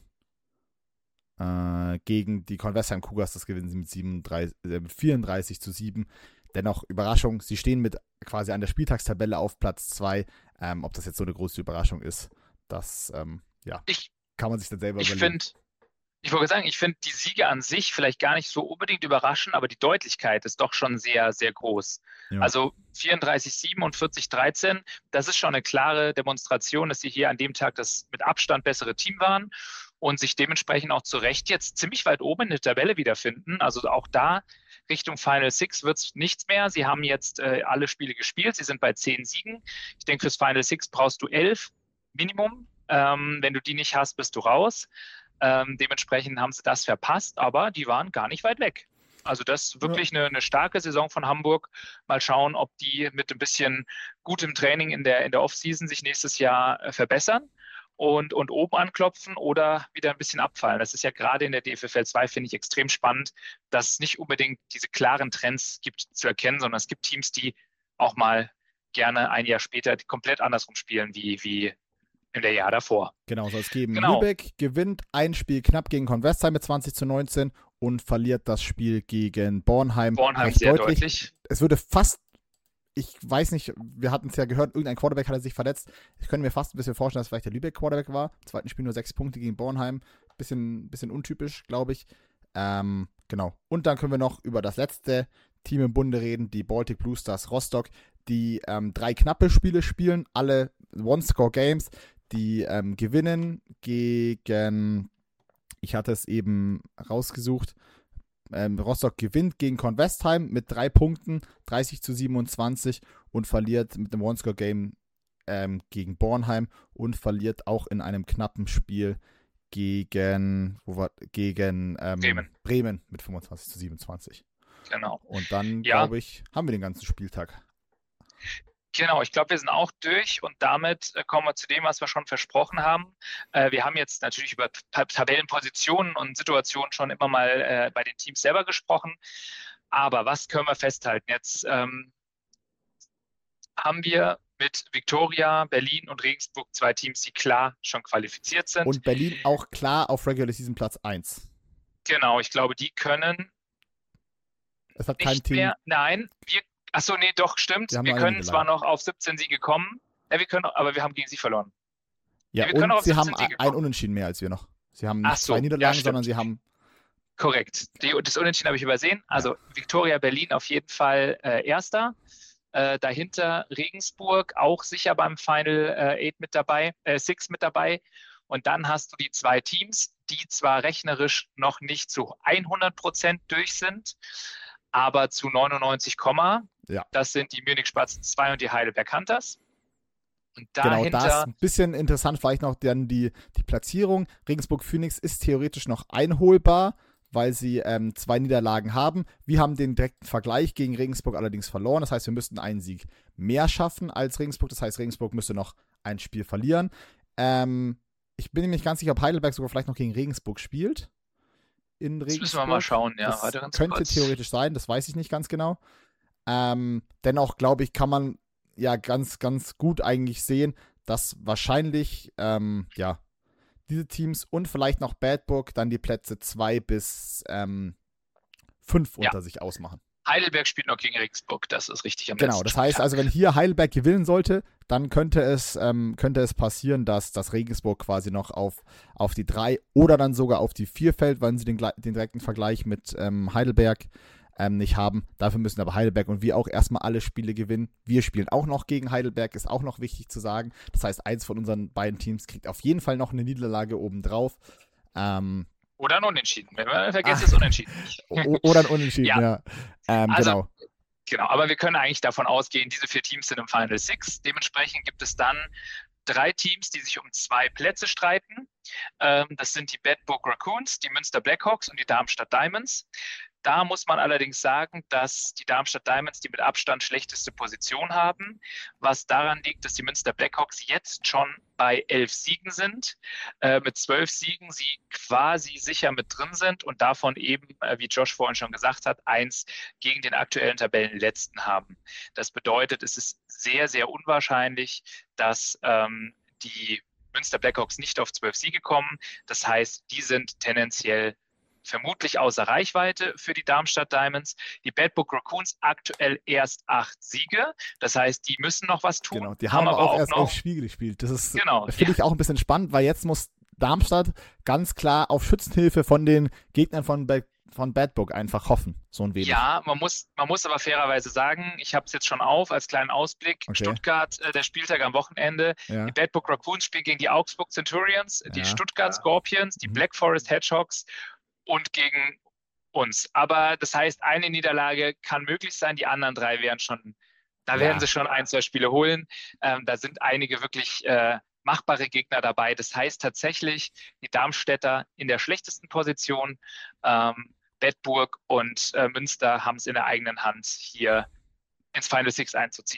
Äh, gegen die Corn Westheim Cougars, das gewinnen sie mit siebenunddreißig, äh, vierunddreißig zu sieben. Dennoch Überraschung, sie stehen mit quasi an der Spieltagstabelle auf Platz zwei. Ähm, ob das jetzt so eine große Überraschung ist, das ähm, ja, Ich, kann man sich dann selber ich überlegen. finde, ich wollte sagen, ich finde die Siege an sich vielleicht gar nicht so unbedingt überraschend, aber die Deutlichkeit ist doch schon sehr, sehr groß. Ja. Also vierunddreißig sieben und vierzig dreizehn, das ist schon eine klare Demonstration, dass sie hier an dem Tag das mit Abstand bessere Team waren und sich dementsprechend auch zu Recht jetzt ziemlich weit oben in der Tabelle wiederfinden. Also auch da Richtung Final Six wird es nichts mehr. Sie haben jetzt äh, alle Spiele gespielt, sie sind bei zehn Siegen. Ich denke, fürs Final Six brauchst du elf Minimum. Ähm, wenn du die nicht hast, bist du raus. Ähm, dementsprechend haben sie das verpasst, aber die waren gar nicht weit weg. Also das ist wirklich ja. eine, eine starke Saison von Hamburg. Mal schauen, ob die mit ein bisschen gutem Training in der, in der Offseason sich nächstes Jahr äh, verbessern und, und oben anklopfen oder wieder ein bisschen abfallen. Das ist ja gerade in der D F F L zwei, finde ich, extrem spannend, dass es nicht unbedingt diese klaren Trends gibt zu erkennen, sondern es gibt Teams, die auch mal gerne ein Jahr später komplett andersrum spielen, wie, wie in der Jahr davor. Genau, soll es geben. Genau. Lübeck gewinnt ein Spiel knapp gegen Corn Westheim mit zwanzig zu neunzehn und verliert das Spiel gegen Bornheim, Bornheim recht sehr deutlich. deutlich. Es würde fast, ich weiß nicht, wir hatten es ja gehört, irgendein Quarterback hatte sich verletzt. Ich könnte mir fast ein bisschen vorstellen, dass vielleicht der Lübeck-Quarterback war. Im zweiten Spiel nur sechs Punkte gegen Bornheim. Bisschen, bisschen untypisch, glaube ich. Ähm, genau. Und dann können wir noch über das letzte Team im Bunde reden, die Baltic Blue Stars Rostock, die ähm, drei knappe Spiele spielen, alle One-Score-Games, die ähm, gewinnen gegen, ich hatte es eben rausgesucht, ähm, Rostock gewinnt gegen Convestheim mit drei Punkten, dreißig zu siebenundzwanzig und verliert mit einem One-Score-Game ähm, gegen Bornheim und verliert auch in einem knappen Spiel gegen, wo war, gegen ähm, Bremen. Bremen mit fünfundzwanzig zu siebenundzwanzig. Genau. Und dann, Ja. glaube ich, haben wir den ganzen Spieltag. Genau, ich glaube, wir sind auch durch und damit äh, kommen wir zu dem, was wir schon versprochen haben. Äh, wir haben jetzt natürlich über Ta- Tabellenpositionen und Situationen schon immer mal äh, bei den Teams selber gesprochen. Aber was können wir festhalten? Jetzt ähm, haben wir mit Viktoria, Berlin und Regensburg zwei Teams, die klar schon qualifiziert sind. Und Berlin auch klar auf Regular Season Platz eins. Genau, ich glaube, die können Es hat kein nicht Team. mehr, nein, wir, achso, nee, doch, stimmt. Wir haben Wir alle können Niederlagen. zwar noch auf siebzehn Siege kommen, ja, wir können, aber wir haben gegen sie verloren. Ja, wir können auch und auf sie haben siebzehn Siege ein kommen. Unentschieden mehr als wir noch. Sie haben Ach nicht so, zwei ja, Niederlagen, stimmt. sondern sie haben. Korrekt. Die, das Unentschieden habe ich übersehen. Also Viktoria Berlin auf jeden Fall äh, Erster. Äh, dahinter Regensburg auch sicher beim Final äh, Eight mit dabei, äh, Six mit dabei. Und dann hast du die zwei Teams, die zwar rechnerisch noch nicht zu hundert Prozent durch sind, aber zu neunundneunzig, Ja. das sind die Munich Spatzen zwei und die Heidelberg Hunters. Und Genau, dahinter, da ist ein bisschen interessant, vielleicht noch dann die, die Platzierung. Regensburg Phoenix ist theoretisch noch einholbar, weil sie ähm, zwei Niederlagen haben. Wir haben den direkten Vergleich gegen Regensburg allerdings verloren. Das heißt, wir müssten einen Sieg mehr schaffen als Regensburg. Das heißt, Regensburg müsste noch ein Spiel verlieren. Ähm, ich bin mir nicht ganz sicher, ob Heidelberg sogar vielleicht noch gegen Regensburg spielt. In das Regensburg. müssen wir mal schauen. Ja, Das warte ganz könnte kurz. theoretisch sein, das weiß ich nicht ganz genau. Ähm, dennoch, glaube ich, kann man ja ganz, ganz gut eigentlich sehen, dass wahrscheinlich, ähm, ja, diese Teams und vielleicht noch Badburg dann die Plätze zwei bis fünf Ja. unter sich ausmachen. Heidelberg spielt noch gegen Regensburg, das ist richtig am Genau, letzten das heißt Spieltag. also, wenn hier Heidelberg gewinnen sollte, dann könnte es, ähm, könnte es passieren, dass das Regensburg quasi noch auf, auf die drei oder dann sogar auf die vier fällt, wenn sie den, gle- den direkten Vergleich mit ähm, Heidelberg ähm, nicht haben. Dafür müssen aber Heidelberg und wir auch erstmal alle Spiele gewinnen. Wir spielen auch noch gegen Heidelberg, ist auch noch wichtig zu sagen. Das heißt, eins von unseren beiden Teams kriegt auf jeden Fall noch eine Niederlage obendrauf. Ähm, Oder ein Unentschieden. Wenn wir vergessen, Ah. ist Unentschieden. o- oder ein Unentschieden, ja. Ja. Ähm, Also, genau. Genau, aber wir können eigentlich davon ausgehen, diese vier Teams sind im Final Six. Dementsprechend gibt es dann drei Teams, die sich um zwei Plätze streiten. Ähm, das sind die Bedburg Raccoons, die Münster Blackhawks und die Darmstadt Diamonds. Da muss man allerdings sagen, dass die Darmstadt Diamonds die mit Abstand schlechteste Position haben, was daran liegt, dass die Münster Blackhawks jetzt schon bei elf Siegen sind, äh, mit zwölf Siegen sie quasi sicher mit drin sind und davon eben, äh, wie Josh vorhin schon gesagt hat, eins gegen den aktuellen Tabellenletzten haben. Das bedeutet, es ist sehr, sehr unwahrscheinlich, dass ähm, die Münster Blackhawks nicht auf zwölf Siege kommen. Das heißt, die sind tendenziell vermutlich außer Reichweite für die Darmstadt Diamonds. Die Bedburg Raccoons aktuell erst acht Siege. Das heißt, die müssen noch was tun. Genau, die haben, aber auch, auch erst noch, elf Spiele gespielt. Das ist, Genau, finde ich auch ein bisschen spannend, weil jetzt muss Darmstadt ganz klar auf Schützenhilfe von den Gegnern von, Ba- von Badburg einfach hoffen. So ein wenig. Ja, man muss, man muss aber fairerweise sagen, ich habe es jetzt schon auf als kleinen Ausblick. Okay. Stuttgart, äh, der Spieltag am Wochenende. Ja. Die Bedburg Raccoons spielen gegen die Augsburg Centurions, die Ja. Stuttgart Scorpions, die Mhm. Black Forest Hedgehogs und gegen uns. Aber das heißt, eine Niederlage kann möglich sein, die anderen drei wären schon, da Ja. werden sie schon ein, zwei Spiele holen. Ähm, da sind einige wirklich äh, machbare Gegner dabei. Das heißt tatsächlich, die Darmstädter in der schlechtesten Position, ähm, Bedburg und äh, Münster haben es in der eigenen Hand, hier ins Final Six einzuziehen.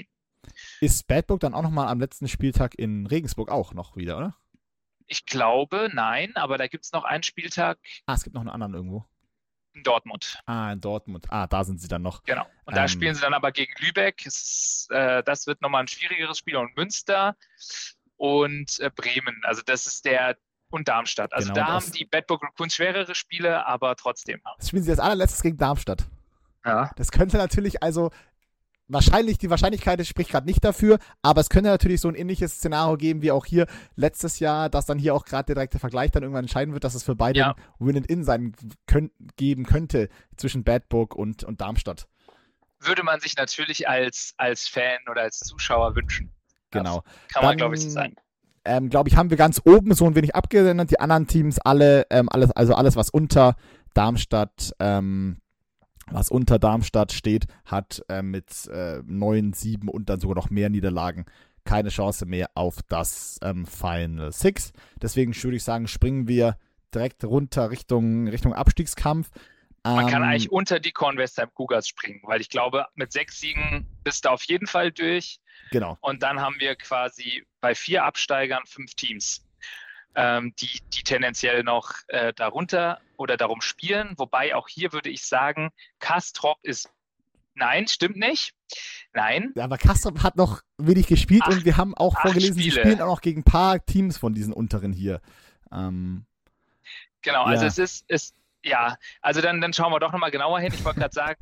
Ist Badburg dann auch nochmal am letzten Spieltag in Regensburg auch noch wieder, oder? Ich glaube, nein, aber da gibt es noch einen Spieltag Ah, es gibt noch einen anderen irgendwo. in Dortmund. Ah, in Dortmund. Ah, da sind sie dann noch. Genau. Und da Ähm, spielen sie dann aber gegen Lübeck. Es, äh, das wird nochmal ein schwierigeres Spiel. Und Münster und äh, Bremen. Also das ist der und Darmstadt. Also Genau, da das- haben die Bedburg Raccoons schwerere Spiele, aber trotzdem. Das spielen sie als allerletztes gegen Darmstadt. Ja. Das könnte natürlich, also wahrscheinlich, die Wahrscheinlichkeit spricht gerade nicht dafür, aber es könnte natürlich so ein ähnliches Szenario geben wie auch hier letztes Jahr, dass dann hier auch gerade der direkte Vergleich dann irgendwann entscheiden wird, dass es für beide Ja. ein Win-and-In sein könnt, geben könnte zwischen Bedburg und, und Darmstadt. Würde man sich natürlich als, als Fan oder als Zuschauer wünschen. Genau. Das kann man, Dann- glaube ich, so sagen. Ähm, glaube ich, haben wir ganz oben so ein wenig abgeändert. Die anderen Teams alle, ähm, alles, also alles, was unter Darmstadt, ähm, was unter Darmstadt steht, hat äh, mit äh, neun, sieben und dann sogar noch mehr Niederlagen keine Chance mehr auf das ähm, Final Six. Deswegen würde ich sagen, springen wir direkt runter Richtung, Richtung Abstiegskampf. Man kann Ähm, eigentlich unter die Kornwestheim Cougars springen, weil ich glaube, mit sechs Siegen bist du auf jeden Fall durch. Genau. Und dann haben wir quasi bei vier Absteigern fünf Teams, ähm, die, die tendenziell noch äh, darunter oder darum spielen. Wobei auch hier würde ich sagen, Castrop ist, nein, stimmt nicht. Nein, Ja, aber Kastrop hat noch wenig gespielt Acht- und wir haben auch acht vorgelesen, sie Spiele. spielen auch noch gegen ein paar Teams von diesen unteren hier. Ähm, genau. Also Ja. es ist, es, ja, also dann, dann schauen wir doch nochmal genauer hin. Ich wollte gerade sagen,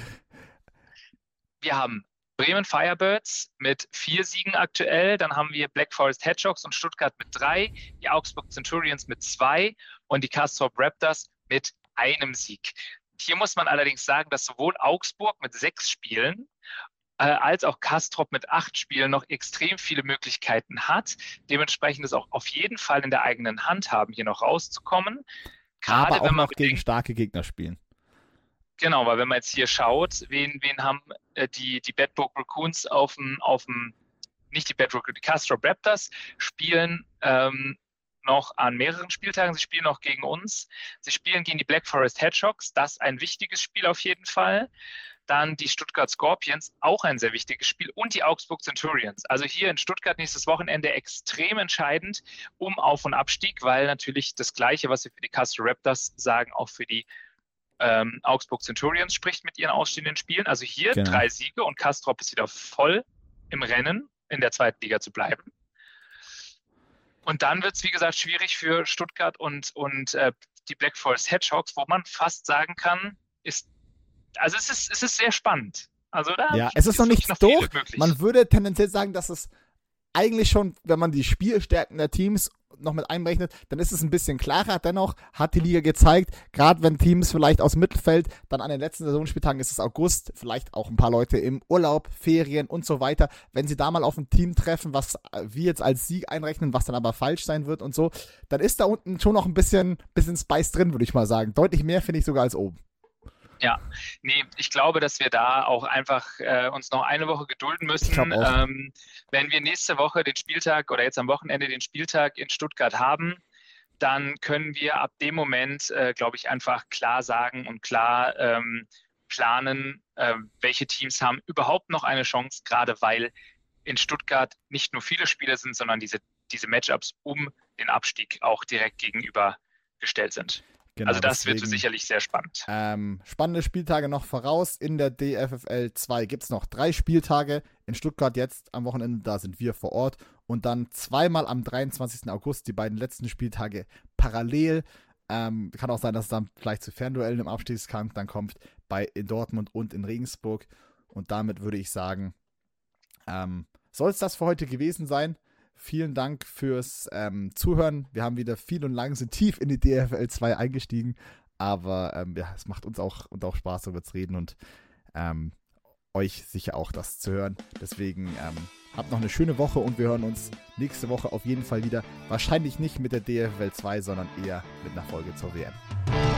wir haben Bremen Firebirds mit vier Siegen aktuell, dann haben wir Black Forest Hedgehogs und Stuttgart mit drei, die Augsburg Centurions mit zwei und die Castrop Raptors mit einem Sieg. Hier muss man allerdings sagen, dass sowohl Augsburg mit sechs Spielen äh, als auch Castrop mit acht Spielen noch extrem viele Möglichkeiten hat. Dementsprechend ist auch auf jeden Fall in der eigenen Hand haben, hier noch rauszukommen. Gerade aber auch wenn man noch gegen bedenkt, starke Gegner spielen. genau, weil wenn man jetzt hier schaut, wen, wen haben äh, die, die Bedburg Raccoons auf dem, auf dem, nicht die Bedburg, die Castrop Raptors spielen ähm, noch an mehreren Spieltagen. Sie spielen noch gegen uns. Sie spielen gegen die Black Forest Hedgehogs. Das ist ein wichtiges Spiel auf jeden Fall. Dann die Stuttgart Scorpions, auch ein sehr wichtiges Spiel. Und die Augsburg Centurions. Also hier in Stuttgart nächstes Wochenende extrem entscheidend um Auf- und Abstieg, weil natürlich das Gleiche, was wir für die Castrop Raptors sagen, auch für die ähm, Augsburg Centurions spricht mit ihren ausstehenden Spielen. Also hier Genau. drei Siege und Castrop ist wieder voll im Rennen, in der zweiten Liga zu bleiben. Und dann wird es, wie gesagt, schwierig für Stuttgart und, und äh, die Black Forest Hedgehogs, wo man fast sagen kann, ist, also es ist, es ist sehr spannend. Also da Ja, es ist noch wirklich nichts viel durch. möglich. Man würde tendenziell sagen, dass es eigentlich schon, wenn man die Spielstärken der Teams noch mit einberechnet, dann ist es ein bisschen klarer. Dennoch hat die Liga gezeigt, gerade wenn Teams vielleicht aus dem Mittelfeld, dann an den letzten Saisonspieltagen ist es August, vielleicht auch ein paar Leute im Urlaub, Ferien und so weiter, wenn sie da mal auf ein Team treffen, was wir jetzt als Sieg einrechnen, was dann aber falsch sein wird und so, dann ist da unten schon noch ein bisschen, bisschen Spice drin, würde ich mal sagen. Deutlich mehr finde ich sogar als oben. Ja, nee, ich glaube, dass wir da auch einfach äh, uns noch eine Woche gedulden müssen. Ich glaub auch. Ähm, wenn wir nächste Woche den Spieltag oder jetzt am Wochenende den Spieltag in Stuttgart haben, dann können wir ab dem Moment, äh, glaube ich, einfach klar sagen und klar ähm, planen, äh, welche Teams haben überhaupt noch eine Chance, gerade weil in Stuttgart nicht nur viele Spieler sind, sondern diese, diese Matchups um den Abstieg auch direkt gegenübergestellt sind. Genau, also das wird deswegen- sicherlich sehr spannend. Ähm, spannende Spieltage noch voraus. In der D F F L zwei gibt es noch drei Spieltage. In Stuttgart jetzt am Wochenende, da sind wir vor Ort. Und dann zweimal am dreiundzwanzigsten August, die beiden letzten Spieltage parallel. Ähm, kann auch sein, dass es dann vielleicht zu Fernduellen im Abstiegskampf dann kommt, bei in Dortmund und in Regensburg. Und damit würde ich sagen, ähm, soll es das für heute gewesen sein. Vielen Dank fürs ähm, Zuhören. Wir haben wieder viel und lang, sind tief in die D F L zwei eingestiegen. Aber ähm, ja, es macht uns auch, und auch Spaß, darüber zu reden und ähm, euch sicher auch das zu hören. Deswegen ähm, habt noch eine schöne Woche und wir hören uns nächste Woche auf jeden Fall wieder. Wahrscheinlich nicht mit der D F L zwei, sondern eher mit einer Folge zur W M.